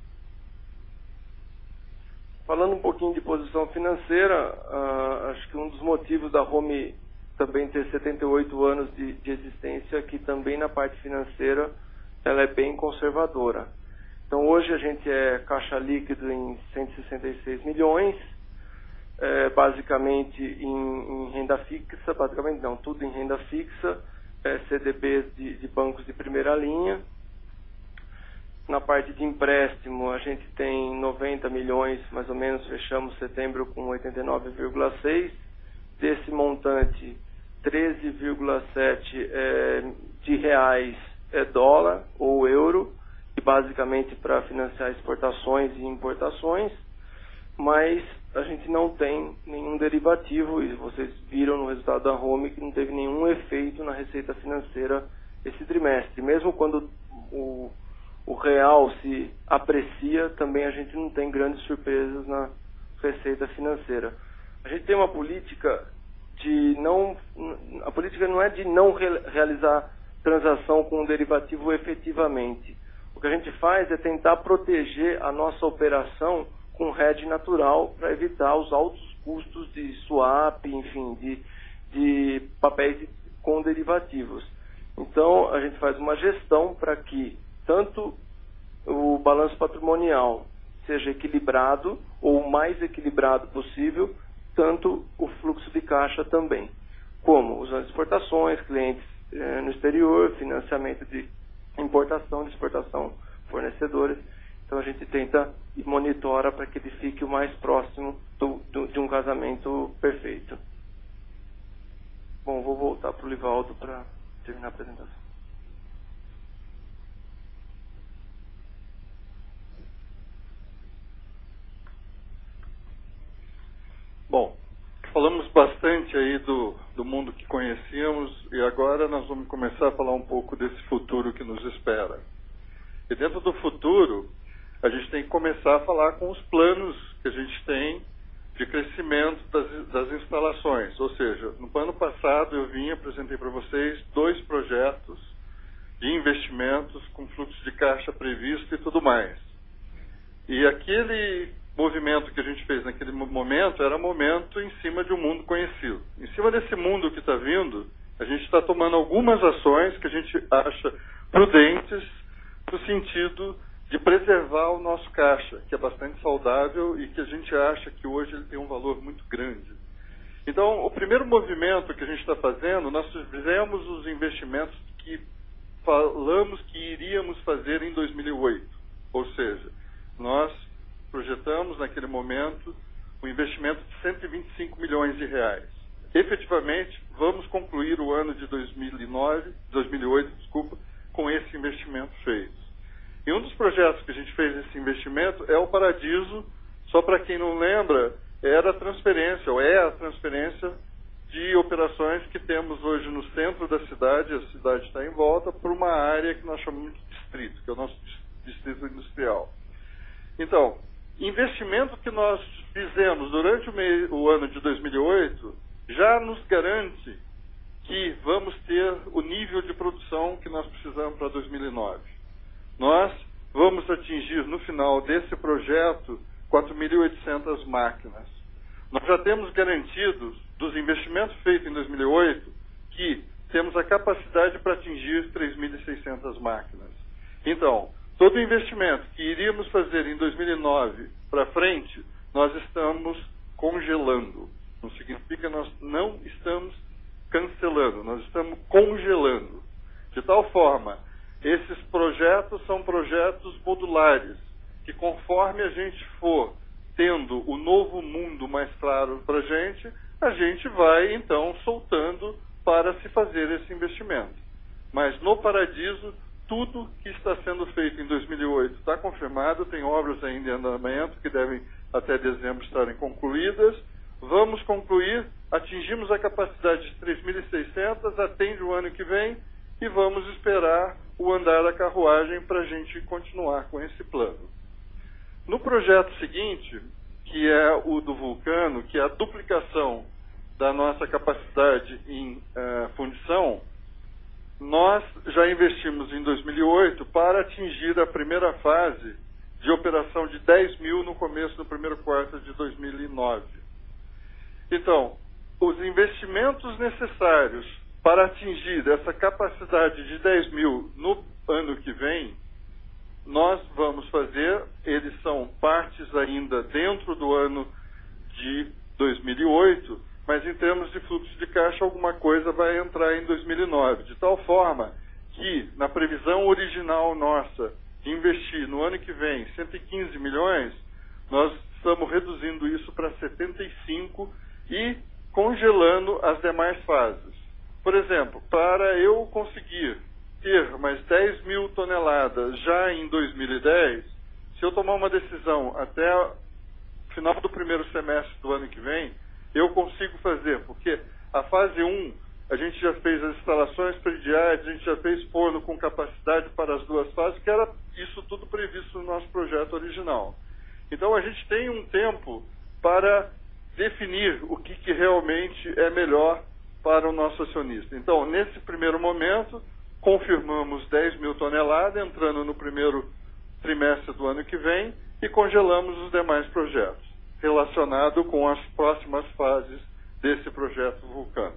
Falando um pouquinho de posição financeira, uh, acho que um dos motivos da Home também ter setenta e oito anos de, de existência, que também na parte financeira ela é bem conservadora. Então, hoje a gente é caixa líquido em cento e sessenta e seis milhões, é, basicamente em, em renda fixa, basicamente não, tudo em renda fixa, é, C D Bs de, de bancos de primeira linha. Na parte de empréstimo, a gente tem noventa milhões, mais ou menos, fechamos setembro com oitenta e nove vírgula seis. Desse montante, treze vírgula sete é, de reais é dólar ou euro, e basicamente para financiar exportações e importações, mas a gente não tem nenhum derivativo, e vocês viram no resultado da Home que não teve nenhum efeito na receita financeira esse trimestre. Mesmo quando o, o real se aprecia, também a gente não tem grandes surpresas na receita financeira. A gente tem uma política de não... A política não é de não re, realizar transação com um derivativo efetivamente. O que a gente faz é tentar proteger a nossa operação com hedge natural para evitar os altos custos de swap, enfim, de, de papéis com derivativos. Então, a gente faz uma gestão para que tanto o balanço patrimonial seja equilibrado, ou o mais equilibrado possível, tanto o fluxo de caixa também. Como usando exportações, clientes eh, no exterior, financiamento de importação, de exportação, fornecedores. Então a gente tenta e monitora para que ele fique o mais próximo do, do, de um casamento perfeito. Bom, vou voltar para o Livaldo para terminar a apresentação. bastante aí do, do mundo que conhecíamos e agora nós vamos começar a falar um pouco desse futuro que nos espera. E dentro do futuro, a gente tem que começar a falar com os planos que a gente tem de crescimento das, das instalações. Ou seja, no ano passado eu vim e apresentei para vocês dois projetos de investimentos com fluxo de caixa previsto e tudo mais. E aquele movimento que a gente fez naquele momento era um momento em cima de um mundo conhecido. Em cima desse mundo que está vindo, a gente está tomando algumas ações que a gente acha prudentes no sentido de preservar o nosso caixa, que é bastante saudável e que a gente acha que hoje ele tem um valor muito grande. Então, o primeiro movimento que a gente está fazendo, nós fizemos os investimentos que falamos que iríamos fazer em dois mil e oito. Ou seja, nós projetamos naquele momento um investimento de cento e vinte e cinco milhões de reais. Efetivamente, vamos concluir o ano de dois mil e nove, dois mil e oito, desculpa, com esse investimento feito. E um dos projetos que a gente fez esse investimento é o Paradiso. Só para quem não lembra, era a transferência, ou é a transferência de operações que temos hoje no centro da cidade, a cidade está em volta, por uma área que nós chamamos de distrito, que é o nosso distrito industrial. Então, investimento que nós fizemos durante o, mês, o ano de dois mil e oito já nos garante que vamos ter o nível de produção que nós precisamos para dois mil e nove. Nós vamos atingir no final desse projeto quatro mil e oitocentas máquinas. Nós já temos garantidos dos investimentos feitos em dois mil e oito que temos a capacidade para atingir três mil e seiscentas máquinas. Então, todo o investimento que iríamos fazer em dois mil e nove para frente, nós estamos congelando. Não significa que nós não estamos cancelando, nós estamos congelando. De tal forma, esses projetos são projetos modulares, que conforme a gente for tendo o novo mundo mais claro para a gente, a gente vai, então, soltando para se fazer esse investimento. Mas no Paradiso, tudo que está sendo feito em dois mil e oito está confirmado, tem obras ainda em andamento que devem até dezembro estarem concluídas. Vamos concluir, atingimos a capacidade de três mil e seiscentas, atende o ano que vem e vamos esperar o andar da carruagem para a gente continuar com esse plano. No projeto seguinte, que é o do Vulcano, que é a duplicação da nossa capacidade em uh, fundição, nós já investimos em dois mil e oito para atingir a primeira fase de operação de dez mil no começo do primeiro quarto de dois mil e nove. Então, os investimentos necessários para atingir essa capacidade de dez mil no ano que vem, nós vamos fazer, eles são partes ainda dentro do ano de dois mil e oito, mas em termos de fluxo de caixa, alguma coisa vai entrar em dois mil e nove, de tal forma que, na previsão original nossa, de investir no ano que vem cento e quinze milhões, nós estamos reduzindo isso para setenta e cinco e congelando as demais fases. Por exemplo, para eu conseguir ter mais dez mil toneladas já em dois mil e dez, se eu tomar uma decisão até o final do primeiro semestre do ano que vem, eu consigo fazer, porque a fase um, a gente já fez as instalações prediais, a gente já fez forno com capacidade para as duas fases, que era isso tudo previsto no nosso projeto original. Então a gente tem um tempo para definir o que, que realmente é melhor para o nosso acionista. Então, nesse primeiro momento, confirmamos dez mil toneladas, entrando no primeiro trimestre do ano que vem, e congelamos os demais projetos, relacionado com as próximas fases desse projeto Vulcano.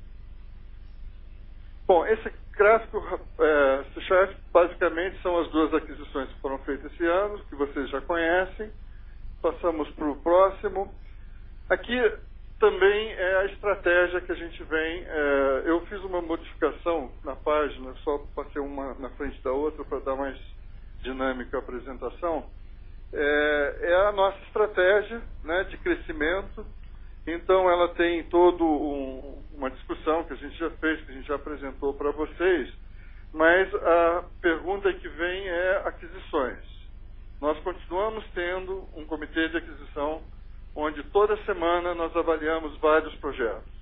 Bom, esse gráfico, é, esse chart, basicamente são as duas aquisições que foram feitas esse ano, que vocês já conhecem. Passamos para o próximo. Aqui também é a estratégia que a gente vem. É, eu fiz uma modificação na página, só passei uma na frente da outra para dar mais dinâmica à apresentação. É, é a nossa estratégia, né, de crescimento. Então, ela tem toda um, uma discussão que a gente já fez, que a gente já apresentou para vocês, mas a pergunta que vem é aquisições. Nós continuamos tendo um comitê de aquisição, onde toda semana nós avaliamos vários projetos.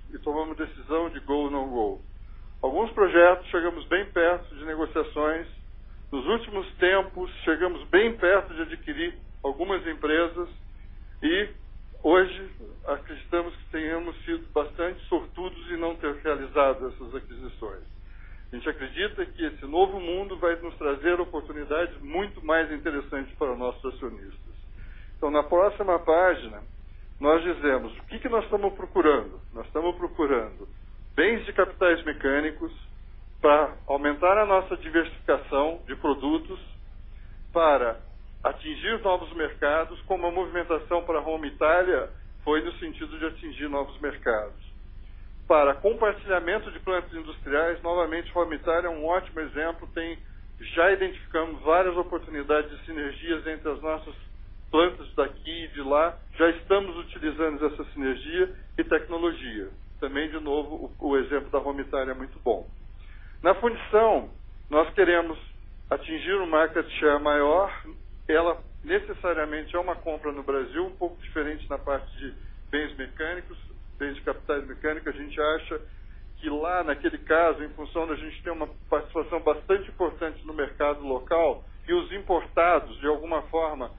e tomamos decisão de go ou não go. Alguns projetos chegamos bem perto de negociações. Nos últimos tempos, chegamos bem perto de adquirir algumas empresas e hoje acreditamos que tenhamos sido bastante sortudos em não ter realizado essas aquisições. A gente acredita que esse novo mundo vai nos trazer oportunidades muito mais interessantes para nossos acionistas. Então, na próxima página, nós dizemos o que, que nós estamos procurando. Nós estamos procurando bens de capitais mecânicos para aumentar a nossa diversificação de produtos, para atingir novos mercados, como a movimentação para a Home Itália foi no sentido de atingir novos mercados. Para compartilhamento de plantas industriais, novamente, Home Itália é um ótimo exemplo, tem, já identificamos várias oportunidades de sinergias entre as nossas plantas daqui e de lá, já estamos utilizando essa sinergia e tecnologia. Também, de novo, o, o exemplo da Home Itália é muito bom. Na fundição, nós queremos atingir um market share maior. Ela necessariamente é uma compra no Brasil, um pouco diferente na parte de bens mecânicos, bens de capitais mecânicos. A gente acha que lá, naquele caso, em função da gente ter uma participação bastante importante no mercado local, e os importados, de alguma forma,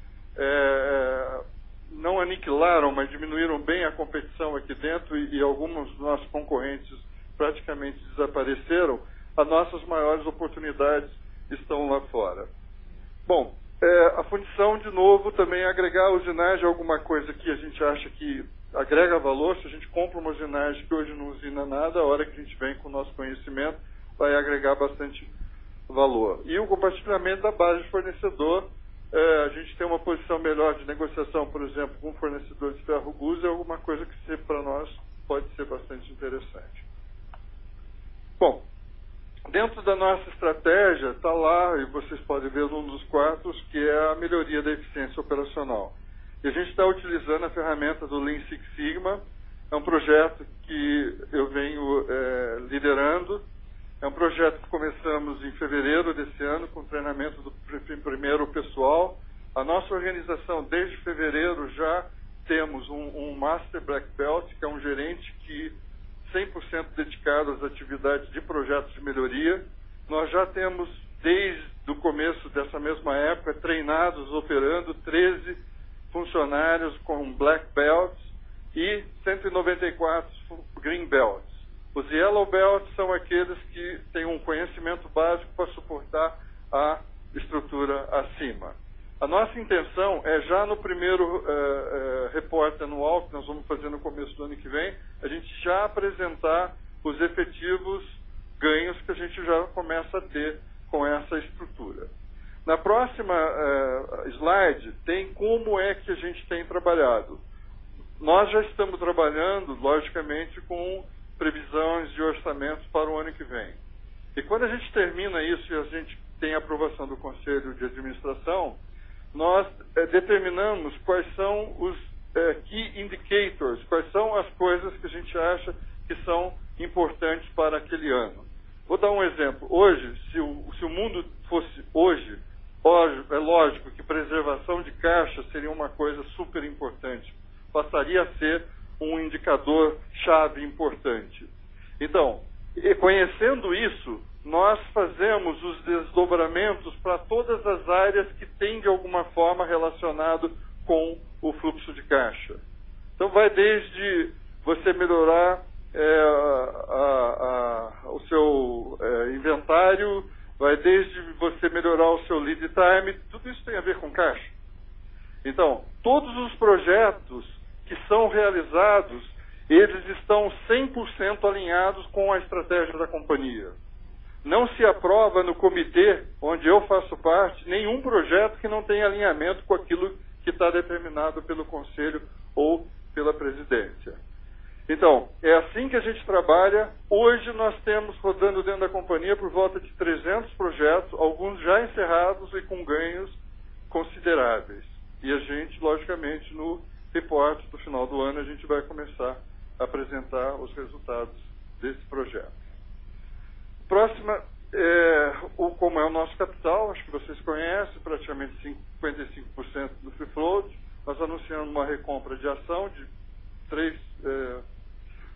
é, não aniquilaram, mas diminuíram bem a competição aqui dentro, e, e alguns dos nossos concorrentes praticamente desapareceram, as nossas maiores oportunidades estão lá fora. Bom, é, a fundição, de novo, também agregar a usinagem, alguma coisa que a gente acha que agrega valor. Se a gente compra uma usinagem que hoje não usina nada, a hora que a gente vem com o nosso conhecimento, vai agregar bastante valor. E o compartilhamento da base de fornecedor, é, a gente tem uma posição melhor de negociação, por exemplo, com um fornecedor de ferro gusa, é alguma coisa que para nós pode ser bastante interessante. Bom, dentro da nossa estratégia, está lá, e vocês podem ver num dos quadros, que é a melhoria da eficiência operacional. E a gente está utilizando a ferramenta do Lean Six Sigma. É um projeto que eu venho é, liderando. É um projeto que começamos em fevereiro desse ano, com treinamento do primeiro pessoal. A nossa organização, desde fevereiro, já temos um, um Master Black Belt, que é um gerente que cem por cento dedicado às atividades de projetos de melhoria. Nós já temos, desde o começo dessa mesma época, treinados, operando treze funcionários com Black Belts e cento e noventa e quatro Green Belts. Os Yellow Belts são aqueles que têm um conhecimento básico para suportar a estrutura acima. A nossa intenção é, já no primeiro uh, uh, reporte anual, que nós vamos fazer no começo do ano que vem, a gente já apresentar os efetivos ganhos que a gente já começa a ter com essa estrutura. Na próxima uh, slide, tem como é que a gente tem trabalhado. Nós já estamos trabalhando, logicamente, com previsões de orçamentos para o ano que vem. E quando a gente termina isso e a gente tem a aprovação do Conselho de Administração, nós eh, determinamos quais são os eh, key indicators, quais são as coisas que a gente acha que são importantes para aquele ano. Vou dar um exemplo. Hoje, se o, se o mundo fosse hoje, é lógico que preservação de caixa seria uma coisa super importante. Passaria a ser um indicador chave importante. Então, conhecendo isso, nós fazemos os desdobramentos para todas as áreas que têm, de alguma forma, relacionado com o fluxo de caixa. Então, vai desde você melhorar é, a, a, o seu é, inventário, vai desde você melhorar o seu lead time, tudo isso tem a ver com caixa. Então, todos os projetos que são realizados, eles estão cem por cento alinhados com a estratégia da companhia. Não se aprova no comitê, onde eu faço parte, nenhum projeto que não tenha alinhamento com aquilo que está determinado pelo Conselho ou pela Presidência. Então, é assim que a gente trabalha. Hoje nós temos rodando dentro da companhia por volta de trezentos projetos, alguns já encerrados e com ganhos consideráveis. E a gente, logicamente, no reporte do final do ano, a gente vai começar a apresentar os resultados desse projeto. Próxima, é, o, como é o nosso capital, acho que vocês conhecem, praticamente cinquenta e cinco por cento do free float. Nós anunciamos uma recompra de ação de três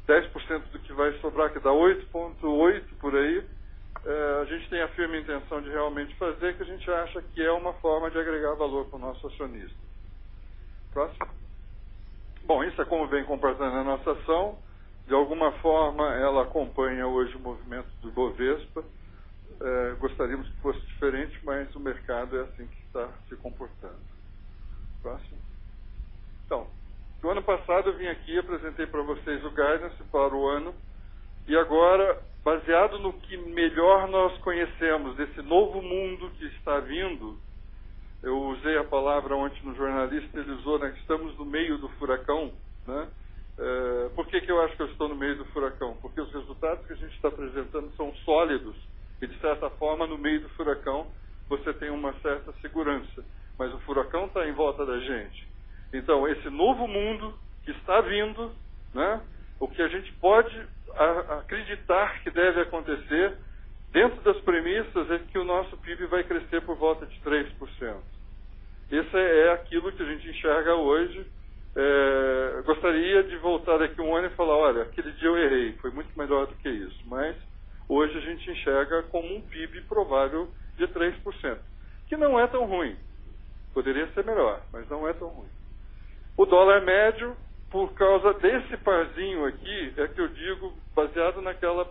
dez por cento do que vai sobrar, que dá oito vírgula oito por aí, é, a gente tem a firme intenção de realmente fazer, que a gente acha que é uma forma de agregar valor para o nosso acionista. Próximo. Bom, isso é como vem comportando a nossa ação. De alguma forma, ela acompanha hoje o movimento do Bovespa. É, gostaríamos que fosse diferente, mas o mercado é assim que está se comportando. Próximo. Então, no ano passado eu vim aqui e apresentei para vocês o guidance para o ano. E agora, baseado no que melhor nós conhecemos desse novo mundo que está vindo, eu usei a palavra ontem no jornalista, ele usou, né, que estamos no meio do furacão, né? É, por que que eu acho que eu estou no meio do furacão? Porque os resultados que a gente está apresentando são sólidos e, de certa forma, no meio do furacão você tem uma certa segurança. Mas o furacão está em volta da gente. Então, esse novo mundo que está vindo, né, o que a gente pode a, acreditar que deve acontecer, dentro das premissas, é que o nosso P I B vai crescer por volta de três por cento. Isso é aquilo que a gente enxerga hoje. É, gostaria de voltar daqui um ano e falar, olha, aquele dia eu errei, foi muito melhor do que isso. Mas hoje a gente enxerga como um P I B provável de três por cento, que não é tão ruim. Poderia ser melhor, mas não é tão ruim. O dólar médio, por causa desse parzinho aqui, é que eu digo, baseado naquela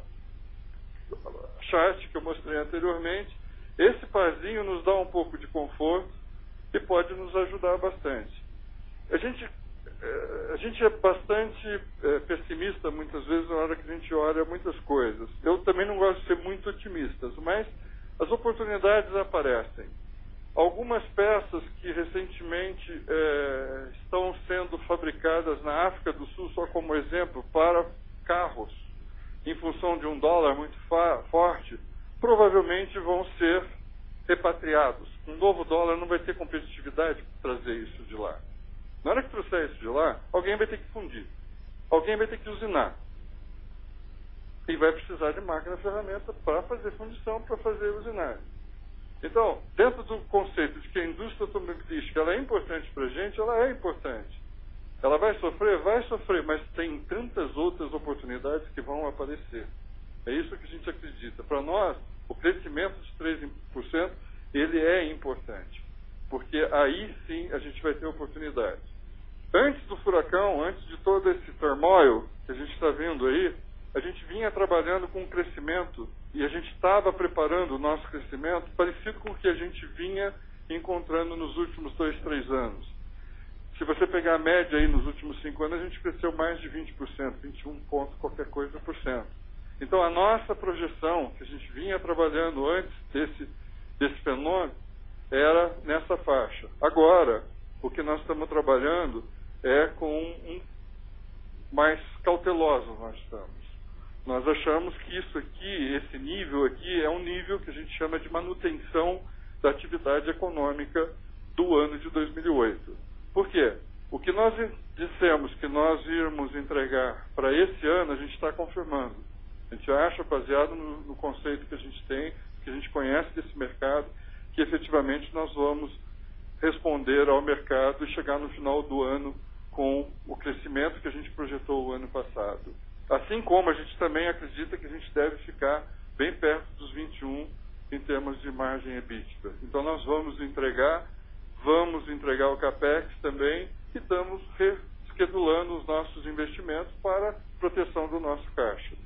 chart que eu mostrei anteriormente, esse parzinho nos dá um pouco de conforto e pode nos ajudar bastante. A gente, a gente é bastante é, pessimista muitas vezes na hora que a gente olha muitas coisas. Eu também não gosto de ser muito otimista, mas as oportunidades aparecem. Algumas peças que recentemente é, estão sendo fabricadas na África do Sul, só como exemplo, para carros, em função de um dólar muito forte, provavelmente vão ser repatriados. Um novo dólar não vai ter competitividade para trazer isso de lá. Na hora que trouxer isso de lá, alguém vai ter que fundir. Alguém vai ter que usinar. E vai precisar de máquina e ferramenta para fazer fundição, para fazer usinagem. Então, dentro do conceito de que a indústria automobilística ela é importante para a gente, ela é importante. Ela vai sofrer? Vai sofrer, mas tem tantas outras oportunidades que vão aparecer. É isso que a gente acredita. Para nós, o crescimento de três por cento, ele é importante. Porque aí sim a gente vai ter oportunidade. Antes do furacão, antes de todo esse turmoil que a gente está vendo aí, a gente vinha trabalhando com um crescimento e a gente estava preparando o nosso crescimento parecido com o que a gente vinha encontrando nos últimos dois, três anos. Se você pegar a média aí nos últimos cinco anos, a gente cresceu mais de vinte por cento, vinte e um ponto qualquer coisa por cento. Então a nossa projeção, que a gente vinha trabalhando antes desse, desse fenômeno, era nessa faixa. Agora, o que nós estamos trabalhando é com um mais cauteloso nós estamos. Nós achamos que isso aqui, esse nível aqui, é um nível que a gente chama de manutenção da atividade econômica do ano de dois mil e oito. Por quê? O que nós dissemos que nós íamos entregar para esse ano, a gente está confirmando. A gente acha, baseado no, no conceito que a gente tem, que a gente conhece desse mercado, que efetivamente nós vamos responder ao mercado e chegar no final do ano com o crescimento que a gente projetou o ano passado. Assim como a gente também acredita que a gente deve ficar bem perto dos vinte e um em termos de margem EBITDA. Então nós vamos entregar, vamos entregar o CAPEX também e estamos reschedulando os nossos investimentos para proteção do nosso caixa.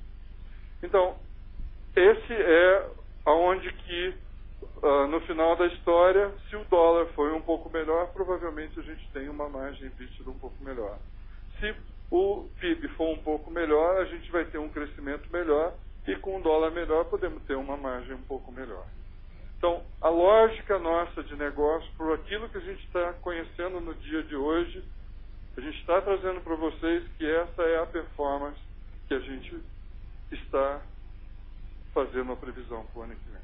Então, esse é aonde que, uh, no final da história, se o dólar for um pouco melhor, provavelmente a gente tem uma margem EBITDA um pouco melhor. Se o P I B for um pouco melhor, a gente vai ter um crescimento melhor e com um dólar melhor podemos ter uma margem um pouco melhor. Então, a lógica nossa de negócio, por aquilo que a gente está conhecendo no dia de hoje, a gente está trazendo para vocês que essa é a performance que a gente está fazendo a previsão para o ano que vem.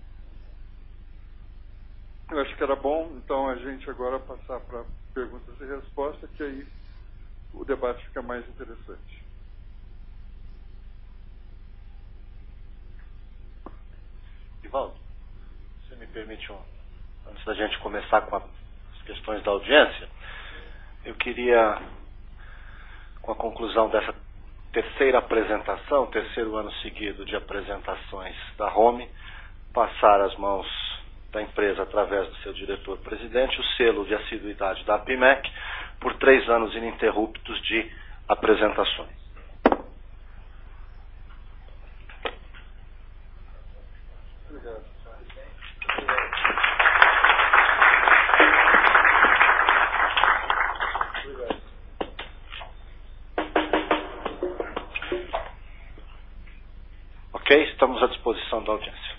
Eu acho que era bom, então, a gente agora passar para perguntas e respostas, que aí o debate fica mais interessante. Ivaldo, você me permite, um, antes da gente começar com a, as questões da audiência, eu queria, com a conclusão dessa terceira apresentação, terceiro ano seguido de apresentações da Home, passar às mãos da empresa, através do seu diretor-presidente, o selo de assiduidade da APIMEC, por três anos ininterruptos de apresentações. Ok? Estamos à disposição da audiência.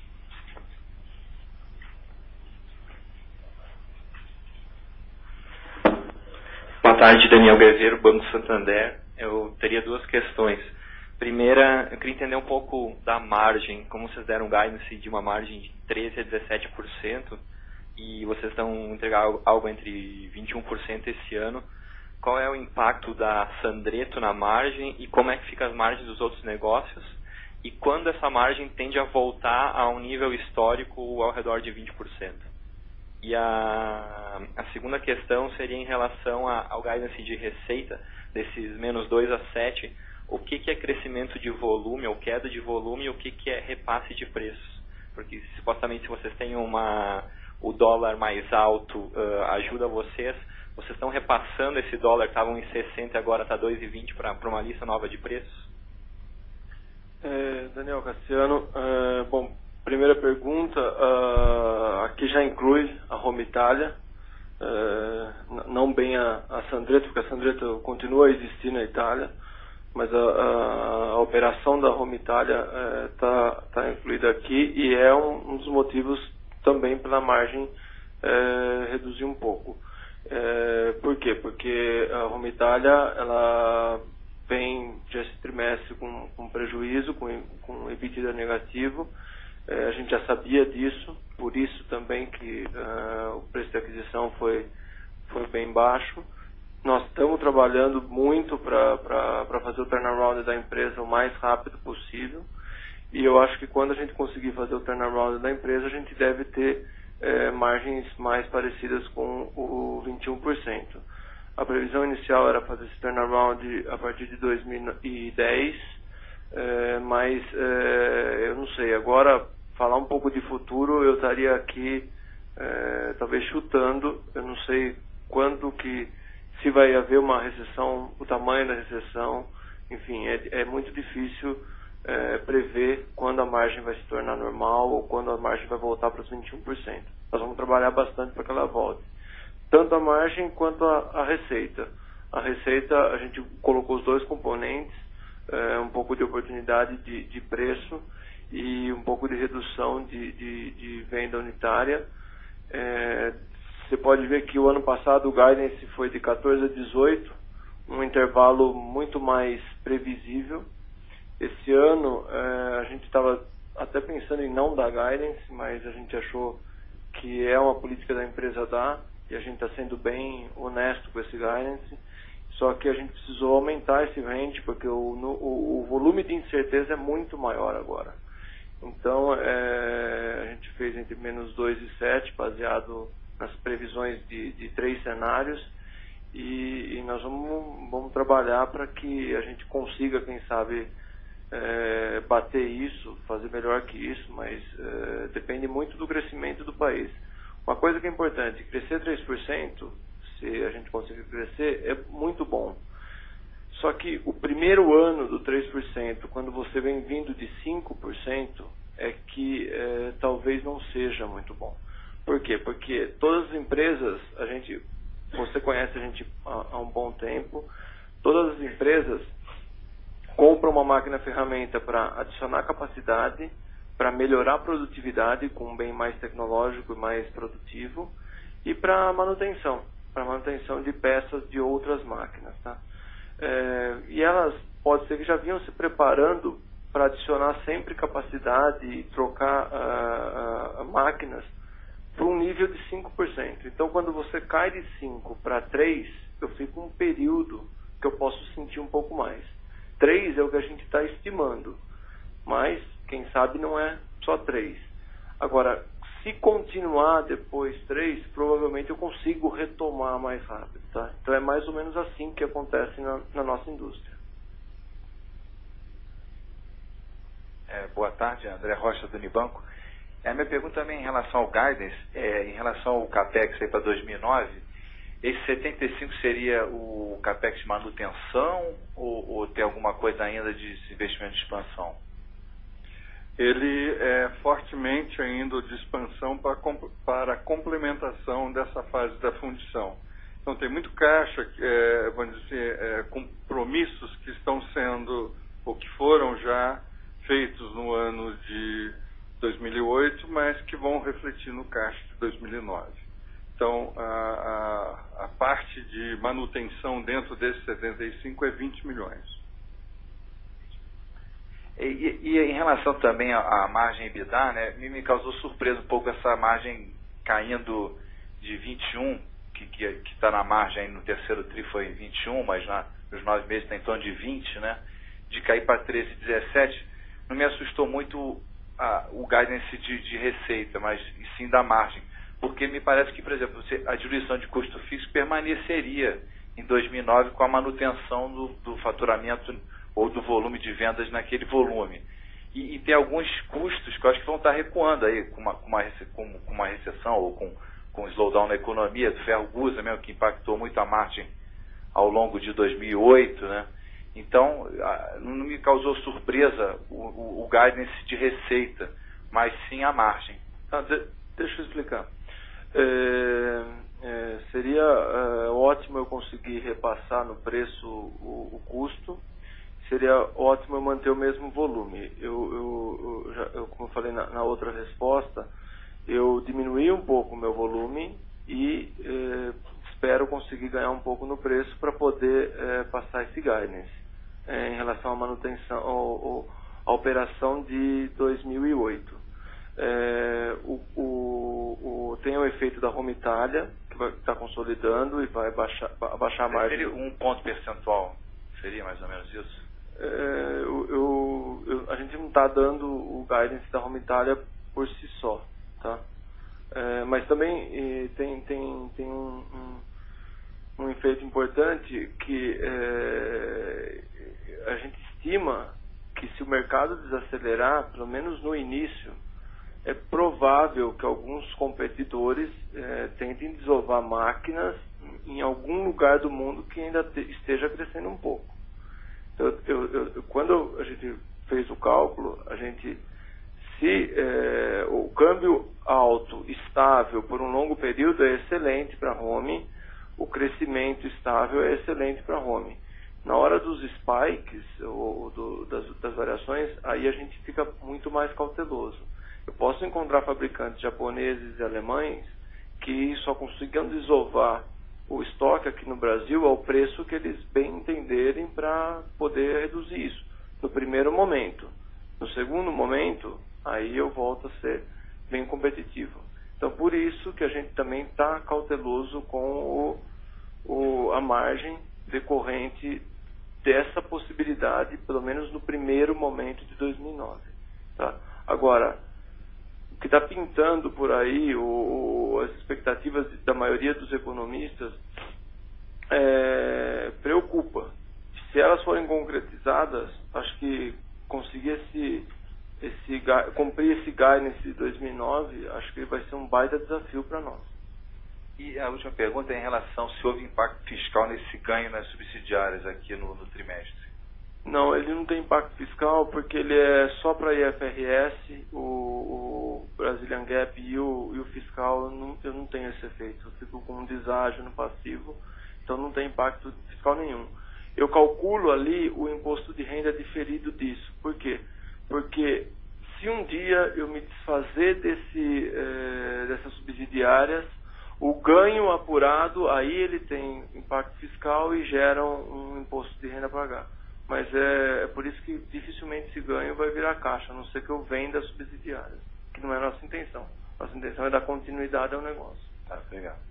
Boa tarde, Daniel Guerreiro, Banco Santander. Eu teria duas questões. Primeira, eu queria entender um pouco da margem, como vocês deram um guidance de uma margem de treze a dezessete por cento e vocês estão entregando algo entre vinte e um por cento esse ano. Qual é o impacto da Sandreto na margem e como é que fica as margens dos outros negócios? E quando essa margem tende a voltar a um nível histórico ao redor de vinte por cento? E a, a segunda questão seria em relação a, ao guidance de receita, desses menos dois a sete, o que, que é crescimento de volume ou queda de volume e o que, que é repasse de preços? Porque supostamente se vocês têm uma, o dólar mais alto uh, ajuda vocês, vocês estão repassando esse dólar, estavam em sessenta e agora está dois e vinte para uma lista nova de preços? É, Daniel Cassiano, é, bom, primeira pergunta, uh, aqui já inclui a Home Itália, uh, não bem a, a Sandreto, porque a Sandreto continua a existir na Itália, mas a, a, a operação da Home Itália está uh, tá incluída aqui e é um, um dos motivos também pela margem uh, reduzir um pouco. Uh, por quê? Porque a Home Itália, ela vem já esse trimestre com, com prejuízo, com, com EBITDA negativo. É, a gente já sabia disso, por isso também que uh, o preço de aquisição foi, foi bem baixo. Nós estamos trabalhando muito para fazer o turnaround da empresa o mais rápido possível. E eu acho que quando a gente conseguir fazer o turnaround da empresa, a gente deve ter é, margens mais parecidas com o vinte e um por cento. A previsão inicial era fazer esse turnaround a partir de dois mil e dez, é, mas é, eu não sei, agora falar um pouco de futuro, eu estaria aqui é, talvez chutando, eu não sei quando que, se vai haver uma recessão, o tamanho da recessão, enfim, é, é muito difícil é, prever quando a margem vai se tornar normal ou quando a margem vai voltar para os vinte e um por cento. Nós vamos trabalhar bastante para que ela volte. Tanto a margem quanto a, a receita. A receita, a gente colocou os dois componentes, é, um pouco de oportunidade de, de preço e um pouco de redução de, de, de venda unitária. É, você pode ver que o ano passado o guidance foi de quatorze a dezoito, um intervalo muito mais previsível. Esse ano é, a gente estava até pensando em não dar guidance, mas a gente achou que é uma política da empresa dar, e a gente está sendo bem honesto com esse guidance, só que a gente precisou aumentar esse range, porque o, no, o, o volume de incerteza é muito maior agora. Então, é, a gente fez entre menos dois e sete, baseado nas previsões de, de três cenários, e, e nós vamos, vamos trabalhar para que a gente consiga, quem sabe, é, bater isso, fazer melhor que isso, mas é, depende muito do crescimento do país. Uma coisa que é importante, crescer três por cento, se a gente conseguir crescer, é muito bom. Só que o primeiro ano do três por cento, quando você vem vindo de cinco por cento, é que é, talvez não seja muito bom. Por quê? Porque todas as empresas, a gente, você conhece a gente há, há um bom tempo, todas as empresas compram uma máquina-ferramenta para adicionar capacidade, para melhorar a produtividade com um bem mais tecnológico e mais produtivo, e para manutenção, para manutenção de peças de outras máquinas. Tá? É, e elas, pode ser que já vinham se preparando para adicionar sempre capacidade e trocar uh, uh, máquinas para um nível de cinco por cento. Então, quando você cai de cinco para três, eu fico um período que eu posso sentir um pouco mais. três é o que a gente está estimando, mas quem sabe não é só três. Agora, se continuar depois três, provavelmente eu consigo retomar mais rápido. Tá? Então é mais ou menos assim que acontece na, na nossa indústria. É, boa tarde, André Rocha do Unibanco. A minha pergunta também em relação ao guidance, é, em relação ao CAPEX para dois mil e nove, esse setenta e cinco seria o CAPEX de manutenção ou, ou tem alguma coisa ainda de investimento de expansão? Ele é fortemente ainda de expansão para, para a complementação dessa fase da fundição. Então tem muito caixa, é, vamos dizer, é, compromissos que estão sendo, ou que foram já feitos no ano de dois mil e oito, mas que vão refletir no caixa de dois mil e nove. Então, a, a, a parte de manutenção dentro desses setenta e cinco é vinte milhões. E, e, e em relação também à, à margem EBITDA, né, me, me causou surpresa um pouco essa margem caindo de vinte e um, que está na margem aí no terceiro tri foi vinte e um, mas na, nos nove meses está em torno de vinte, né, de cair para treze, dezessete. Não me assustou muito a, o guidance de, de receita, mas sim da margem. Porque me parece que, por exemplo, a diluição de custo fixo permaneceria em dois mil e nove com a manutenção do, do faturamento ou do volume de vendas naquele volume. E, e tem alguns custos que eu acho que vão estar recuando aí com uma, com uma, com, com uma recessão ou com, com um slowdown na economia, do ferro gusa mesmo, que impactou muito a margem ao longo de dois mil e oito, né? Então, não me causou surpresa o, o, o guidance de receita, mas sim a margem. Ah, de, deixa eu explicar. É, é, seria é, ótimo eu conseguir repassar no preço o, o custo, seria ótimo eu manter o mesmo volume. Eu, eu, eu, já, eu como eu falei na, na outra resposta, eu diminuí um pouco o meu volume e é, espero conseguir ganhar um pouco no preço para poder é, passar esse guidance é, em relação à manutenção, ou, à operação de dois mil e oito. É, o, o, o, tem o efeito da Home Italia, que vai estar consolidando e vai baixar, baixar a margem. Seria um ponto percentual, seria mais ou menos isso? É, eu, eu, eu, a gente não está dando o guidance da Home Italia por si só, tá? É, mas também e, tem, tem, tem um, um, um efeito importante que é, a gente estima que se o mercado desacelerar, pelo menos no início, é provável que alguns competidores é, tentem desovar máquinas em algum lugar do mundo que ainda te, esteja crescendo um pouco. Eu, eu, eu, quando a gente fez o cálculo, a gente, se é, o câmbio alto, estável por um longo período é excelente para a Home, o crescimento estável é excelente para a Home. Na hora dos spikes, ou do, das, das variações, aí a gente fica muito mais cauteloso. Eu posso encontrar fabricantes japoneses e alemães que só consigam desovar o estoque aqui no Brasil ao preço que eles bem entenderem para poder reduzir isso, no primeiro momento. No segundo momento, aí eu volto a ser bem competitivo. Então, por isso que a gente também está cauteloso com o, o, a margem decorrente dessa possibilidade, pelo menos no primeiro momento de dois mil e nove. Tá? Agora, o que está pintando por aí, o, o, as expectativas da maioria dos economistas, é, preocupa. Se elas forem concretizadas, acho que conseguir esse, esse, cumprir esse guidance de dois mil e nove, acho que vai ser um baita desafio para nós. E a última pergunta é em relação se houve impacto fiscal nesse ganho nas subsidiárias aqui no, no trimestre. Não, ele não tem impacto fiscal porque ele é só para I F R S, o, o Brazilian Gap e o, e o fiscal, eu não, eu não tenho esse efeito. Eu fico com um deságio no passivo, então não tem impacto fiscal nenhum. Eu calculo ali o imposto de renda diferido disso. Por quê? Porque se um dia eu me desfazer desse, eh, dessas subsidiárias, o ganho apurado, aí ele tem impacto fiscal e gera um, um imposto de renda a pagar. Mas é, é por isso que dificilmente esse ganho vai virar caixa, a não ser que eu venda subsidiárias, que não é a nossa intenção. Nossa intenção é dar continuidade ao negócio. Tá, obrigado.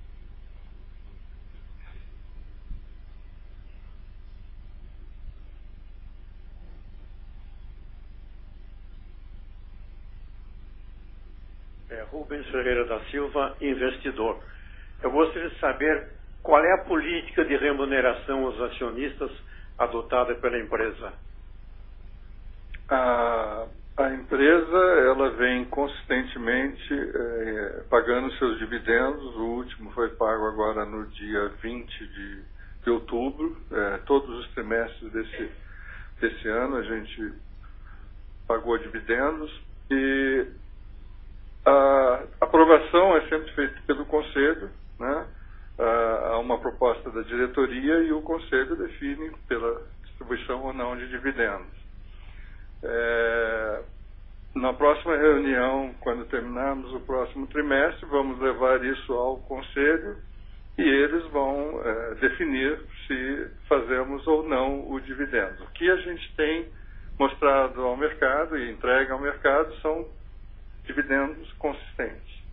É, Rubens Ferreira da Silva, investidor. Eu gostaria de saber qual é a política de remuneração aos acionistas adotada pela empresa. A A empresa ela vem consistentemente eh, pagando seus dividendos. O último foi pago agora no dia vinte de, de outubro. Eh, todos os trimestres desse, desse ano a gente pagou dividendos. E a aprovação é sempre feita pelo Conselho, né? Há uma proposta da diretoria e o Conselho define pela distribuição ou não de dividendos. É, na próxima reunião, quando terminarmos o próximo trimestre, vamos levar isso ao Conselho e eles vão é, definir se fazemos ou não o dividendo. O que a gente tem mostrado ao mercado e entregue ao mercado são dividendos consistentes.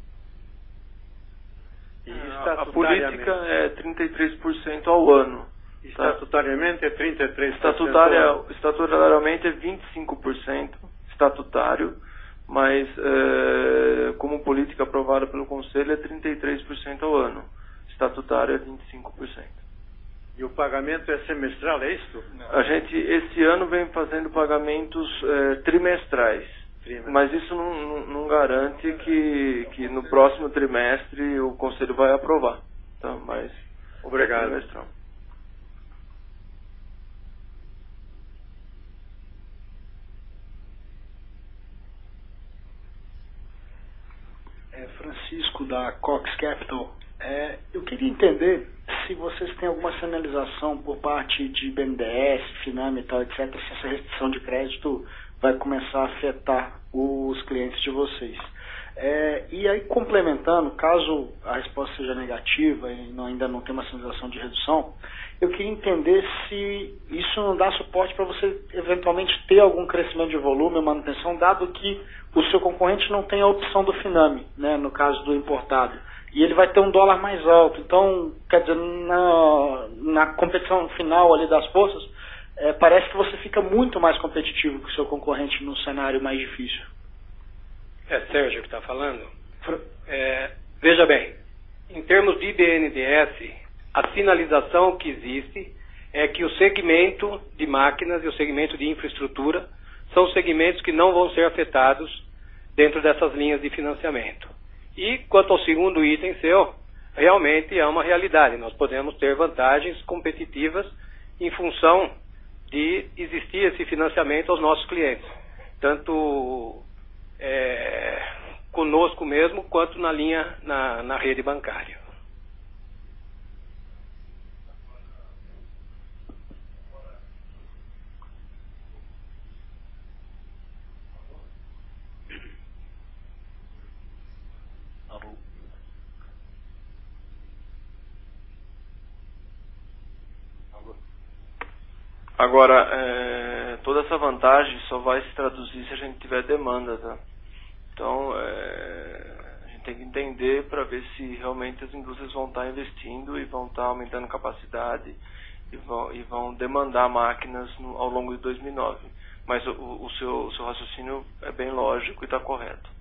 E a política é trinta e três por cento ao ano. Estatutariamente é trinta e três por cento. Estatutária, estatutariamente é vinte e cinco por cento estatutário, mas é, como política aprovada pelo Conselho é trinta e três por cento ao ano. Estatutário é vinte e cinco por cento. E o pagamento é semestral, é isso? Não. A gente esse ano vem fazendo pagamentos é, trimestrais, trimestrais, mas isso não, não, não garante que, que no próximo trimestre o Conselho vai aprovar. Então, mas obrigado. É trimestral. Francisco, da Cox Capital. É, eu queria entender se vocês têm alguma sinalização por parte de B N D E S, Finame e tal, etcétera, se essa restrição de crédito vai começar a afetar os clientes de vocês. É, e aí, complementando, caso a resposta seja negativa e não, ainda não tem uma sinalização de redução, eu queria entender se isso não dá suporte para você eventualmente ter algum crescimento de volume ou manutenção, dado que o seu concorrente não tem a opção do Finame, né, no caso do importado. E ele vai ter um dólar mais alto. Então, quer dizer, na, na competição final ali das forças, é, parece que você fica muito mais competitivo que o seu concorrente num cenário mais difícil. É Sérgio que está falando. É, veja bem, em termos de B N D E S, a sinalização que existe é que o segmento de máquinas e o segmento de infraestrutura são segmentos que não vão ser afetados dentro dessas linhas de financiamento. E quanto ao segundo item seu, realmente é uma realidade. Nós podemos ter vantagens competitivas em função de existir esse financiamento aos nossos clientes, tanto é, conosco mesmo, quanto na linha, na, na rede bancária. Agora, é, toda essa vantagem só vai se traduzir se a gente tiver demanda, tá? Então, é, a gente tem que entender para ver se realmente as indústrias vão estar investindo e vão estar aumentando capacidade e vão, e vão demandar máquinas no, ao longo de dois mil e nove. Mas o, o, seu, o seu raciocínio é bem lógico e está correto.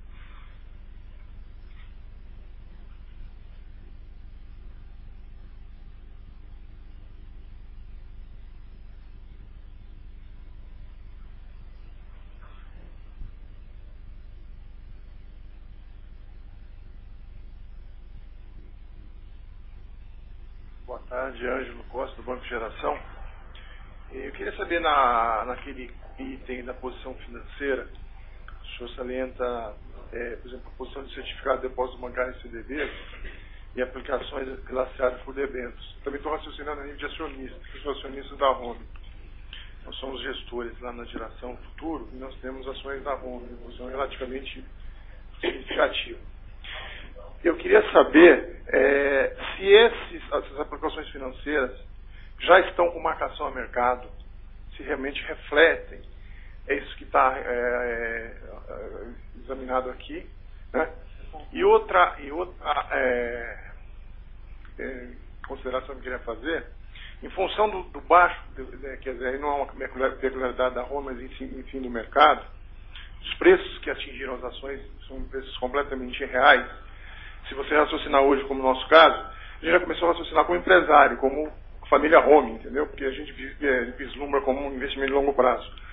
Boa tarde, Ângelo Costa, do Banco de Geração. Eu queria saber, na, naquele item da posição financeira, o senhor salienta, é, por exemplo, a posição de certificado de depósito bancário em C D Bs e aplicações glaciadas por debêntures. Também estou raciocinando a nível de acionistas, que são acionistas da Home. Nós somos gestores lá na Geração Futuro e nós temos ações da Home, uma posição relativamente significativa. Eu queria saber é, se esses, essas aplicações financeiras já estão com marcação a mercado, se realmente refletem, é isso que está é, é, examinado aqui, né? E outra, e outra é, é, consideração que eu queria fazer, em função do, do baixo, quer dizer, aí não é uma peculiaridade da Home, mas enfim, enfim do mercado, os preços que atingiram as ações são preços completamente irreais. Se você raciocinar hoje, como no nosso caso, a gente já começou a raciocinar como empresário, como família Home, entendeu? Porque a gente vislumbra como um investimento de longo prazo.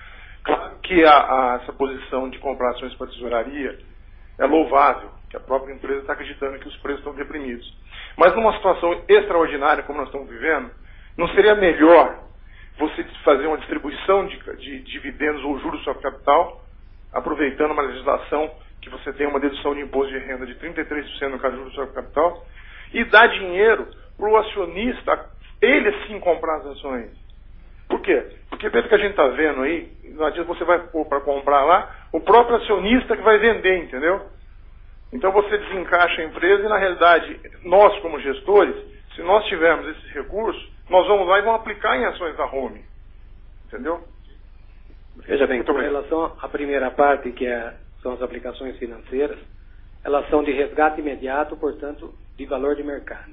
Claro que a, a, essa posição de comprar ações para a tesouraria é louvável, que a própria empresa está acreditando que os preços estão deprimidos. Mas numa situação extraordinária como nós estamos vivendo, não seria melhor você fazer uma distribuição de, de dividendos ou juros sobre capital, aproveitando uma legislação que você tem uma dedução de imposto de renda de trinta e três por cento no caso de juros sobre capital, e dar dinheiro para o acionista, ele sim comprar as ações. Por quê? Porque pelo que a gente está vendo aí, não adianta você vai pôr para comprar lá, o próprio acionista que vai vender, entendeu? Então você desencaixa a empresa e, na realidade, nós como gestores, se nós tivermos esses recursos, nós vamos lá e vamos aplicar em ações da Home. Entendeu? Veja bem, Muito com obrigado. relação à primeira parte, que é, são as aplicações financeiras, elas são de resgate imediato, portanto, de valor de mercado.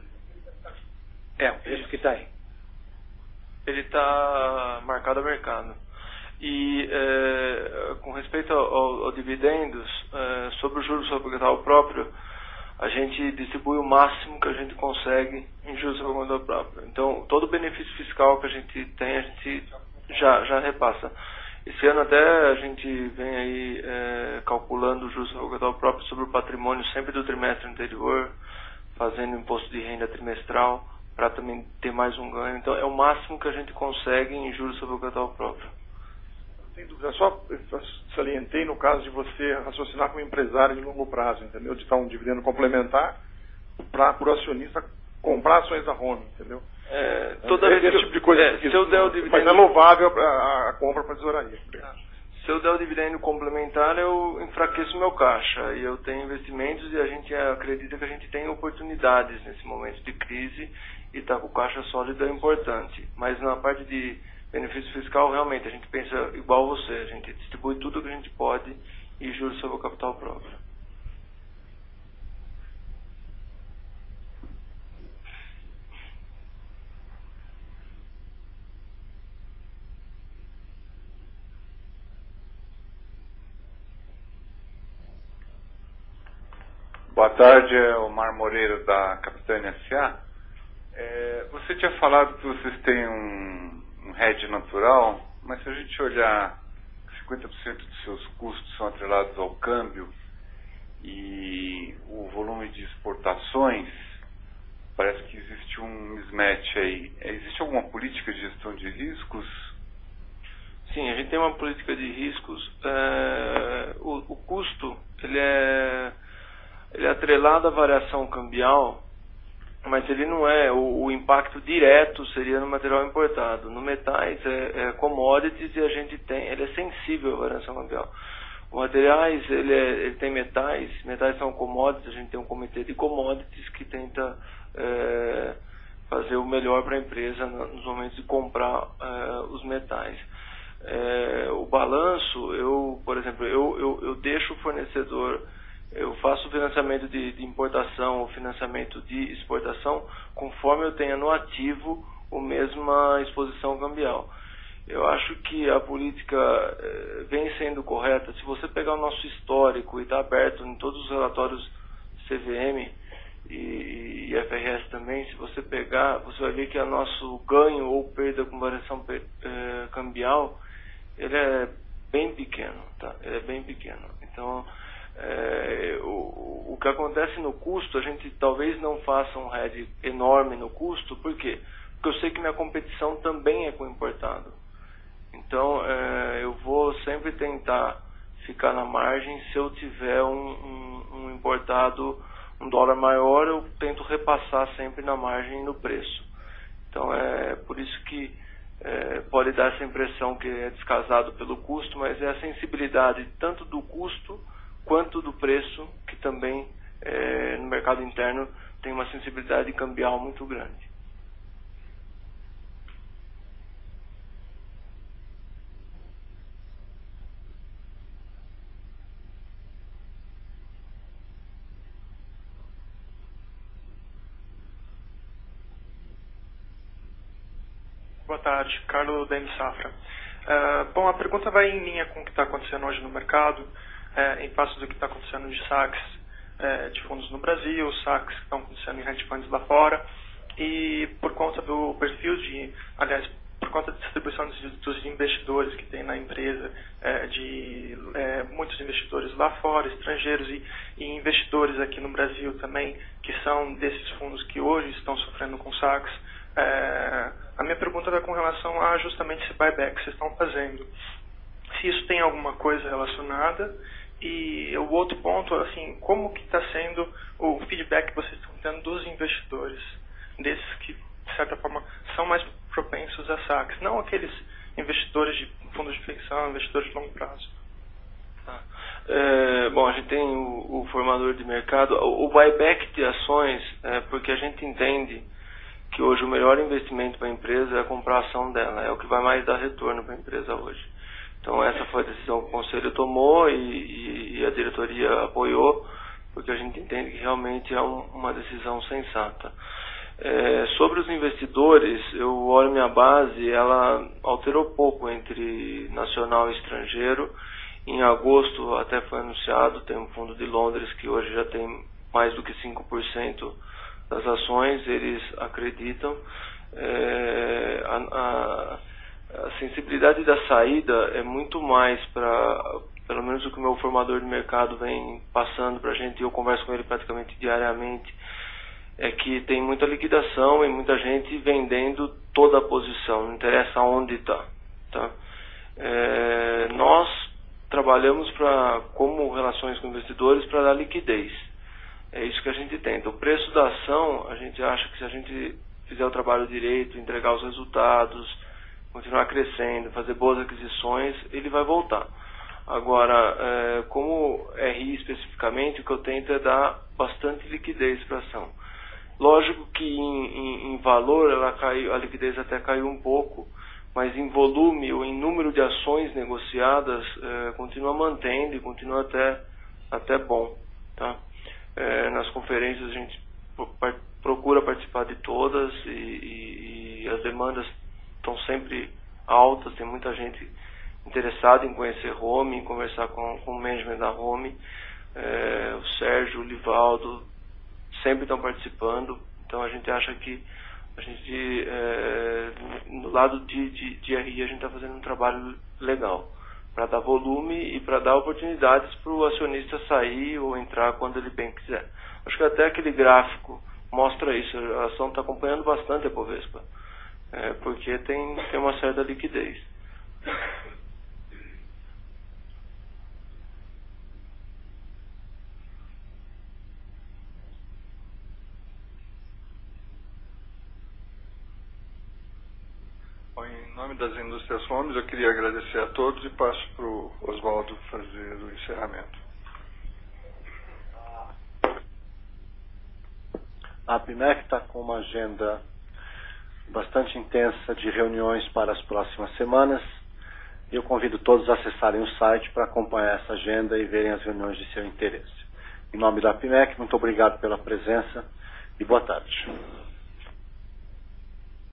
É, o preço que está aí. Ele está marcado a mercado. E é, com respeito ao, ao dividendos, é, sobre o juros sobre o capital próprio, a gente distribui o máximo que a gente consegue em juros sobre o capital próprio. Então, todo o benefício fiscal que a gente tem, a gente já, já repassa. Esse ano até a gente vem aí é, calculando o juros sobre o capital próprio sobre o patrimônio sempre do trimestre anterior, fazendo imposto de renda trimestral, para também ter mais um ganho. Então, é o máximo que a gente consegue em juros sobre o capital próprio. Sem dúvida, só salientei no caso de você raciocinar com um empresário de longo prazo, entendeu? De dar um dividendo complementar para o acionista comprar ações da Home, entendeu? É, toda é, vez esse que tipo de coisa. é, que, se eu der o dividendo, mas é louvável a, a compra para a tesouraria. Se eu der o dividendo complementar, eu enfraqueço meu caixa. E eu tenho investimentos e a gente acredita que a gente tem oportunidades nesse momento de crise e estar tá com o caixa sólido é importante. Mas na parte de benefício fiscal, realmente, a gente pensa igual você. A gente distribui tudo que a gente pode e juros sobre o capital próprio. Boa tarde, é o Omar Moreira da Capitânia S A. É, você tinha falado que vocês têm um, um hedge natural, mas se a gente olhar cinquenta por cento dos seus custos são atrelados ao câmbio e o volume de exportações, parece que existe um mismatch aí. Existe alguma política de gestão de riscos? Sim, a gente tem uma política de riscos. É, o, o custo, ele é... ele é atrelado à variação cambial, mas ele não é, o, o impacto direto seria no material importado. No metais é, é commodities e a gente tem, ele é sensível à variação cambial. O materiais, ele, é, ele tem metais, metais são commodities, a gente tem um comitê de commodities que tenta é, fazer o melhor para a empresa nos momentos de comprar é, os metais. É, o balanço, eu, por exemplo, eu, eu, eu deixo o fornecedor, eu faço o financiamento de, de importação, o financiamento de exportação, conforme eu tenha no ativo a mesma exposição cambial. Eu acho que a política eh, vem sendo correta. Se você pegar o nosso histórico e está aberto em todos os relatórios C V M e, e F R S também, se você pegar, você vai ver que o nosso ganho ou perda com variação eh, cambial, ele é bem pequeno, tá? Ele é bem pequeno. Então, É, o, o que acontece no custo, a gente talvez não faça um hedge enorme no custo. Por quê? Porque eu sei que minha competição também é com importado. Então é, eu vou sempre tentar ficar na margem. Se eu tiver um, um, um importado um dólar maior, eu tento repassar sempre na margem e no preço. Então é por isso que é, pode dar essa impressão que é descasado pelo custo, mas é a sensibilidade tanto do custo quanto do preço, que também é, no mercado interno tem uma sensibilidade cambial muito grande. Boa tarde, Carlos da M Safra. Uh, bom, a pergunta vai em linha com o que está acontecendo hoje no mercado, é, em face do que está acontecendo de saques é, de fundos no Brasil, saques que estão acontecendo em hedge funds lá fora, e por conta do perfil de, aliás, por conta da distribuição dos, dos investidores que tem na empresa, é, de é, muitos investidores lá fora, estrangeiros e, e investidores aqui no Brasil também, que são desses fundos que hoje estão sofrendo com saques. É, a minha pergunta era com relação a justamente esse buyback que vocês estão fazendo. Se isso tem alguma coisa relacionada. E o outro ponto, assim, como que está sendo o feedback que vocês estão tendo dos investidores, desses que, de certa forma, são mais propensos a saques, não aqueles investidores de fundos de pensão, investidores de longo prazo. Tá. É, bom, a gente tem o, o formador de mercado, o, o buyback de ações, é porque a gente entende que hoje o melhor investimento para a empresa é comprar a ação dela, é o que vai mais dar retorno para a empresa hoje. Então essa foi a decisão que o Conselho tomou e, e, e a diretoria apoiou, porque a gente entende que realmente é um, uma decisão sensata. É, sobre os investidores, eu olho minha base, ela alterou pouco entre nacional e estrangeiro. Em agosto até foi anunciado, tem um fundo de Londres que hoje já tem mais do que cinco por cento das ações, eles acreditam. É, a, a, A sensibilidade da saída é muito mais para, pelo menos o que o meu formador de mercado vem passando para a gente, e eu converso com ele praticamente diariamente, é que tem muita liquidação e muita gente vendendo toda a posição, não interessa onde está. Tá? É, nós trabalhamos pra, como relações com investidores para dar liquidez. É isso que a gente tenta. O preço da ação, a gente acha que se a gente fizer o trabalho direito, entregar os resultados, continuar crescendo, fazer boas aquisições, ele vai voltar. Agora, é, como R I especificamente, o que eu tento é dar bastante liquidez para a ação. Lógico que em, em, em valor ela caiu, a liquidez até caiu um pouco, mas em volume ou em número de ações negociadas, é, continua mantendo e continua até, até bom. Tá? É, nas conferências a gente procura participar de todas e, e, e as demandas estão sempre altas, tem muita gente interessada em conhecer Home, em conversar com, com o management da Home. É, o Sérgio, o Livaldo, sempre estão participando, então a gente acha que a gente, é, no lado de, de, de R I, a gente está fazendo um trabalho legal, para dar volume e para dar oportunidades para o acionista sair ou entrar quando ele bem quiser. Acho que até aquele gráfico mostra isso, a ação está acompanhando bastante a Bovespa. É, porque tem, tem uma certa liquidez. Bom, em nome das Indústrias Homes, eu queria agradecer a todos e passo para o Oswaldo fazer o encerramento. A APIMEC está com uma agenda bastante intensa de reuniões para as próximas semanas. Eu convido todos a acessarem o site para acompanhar essa agenda e verem as reuniões de seu interesse. Em nome da APIMEC, muito obrigado pela presença e boa tarde.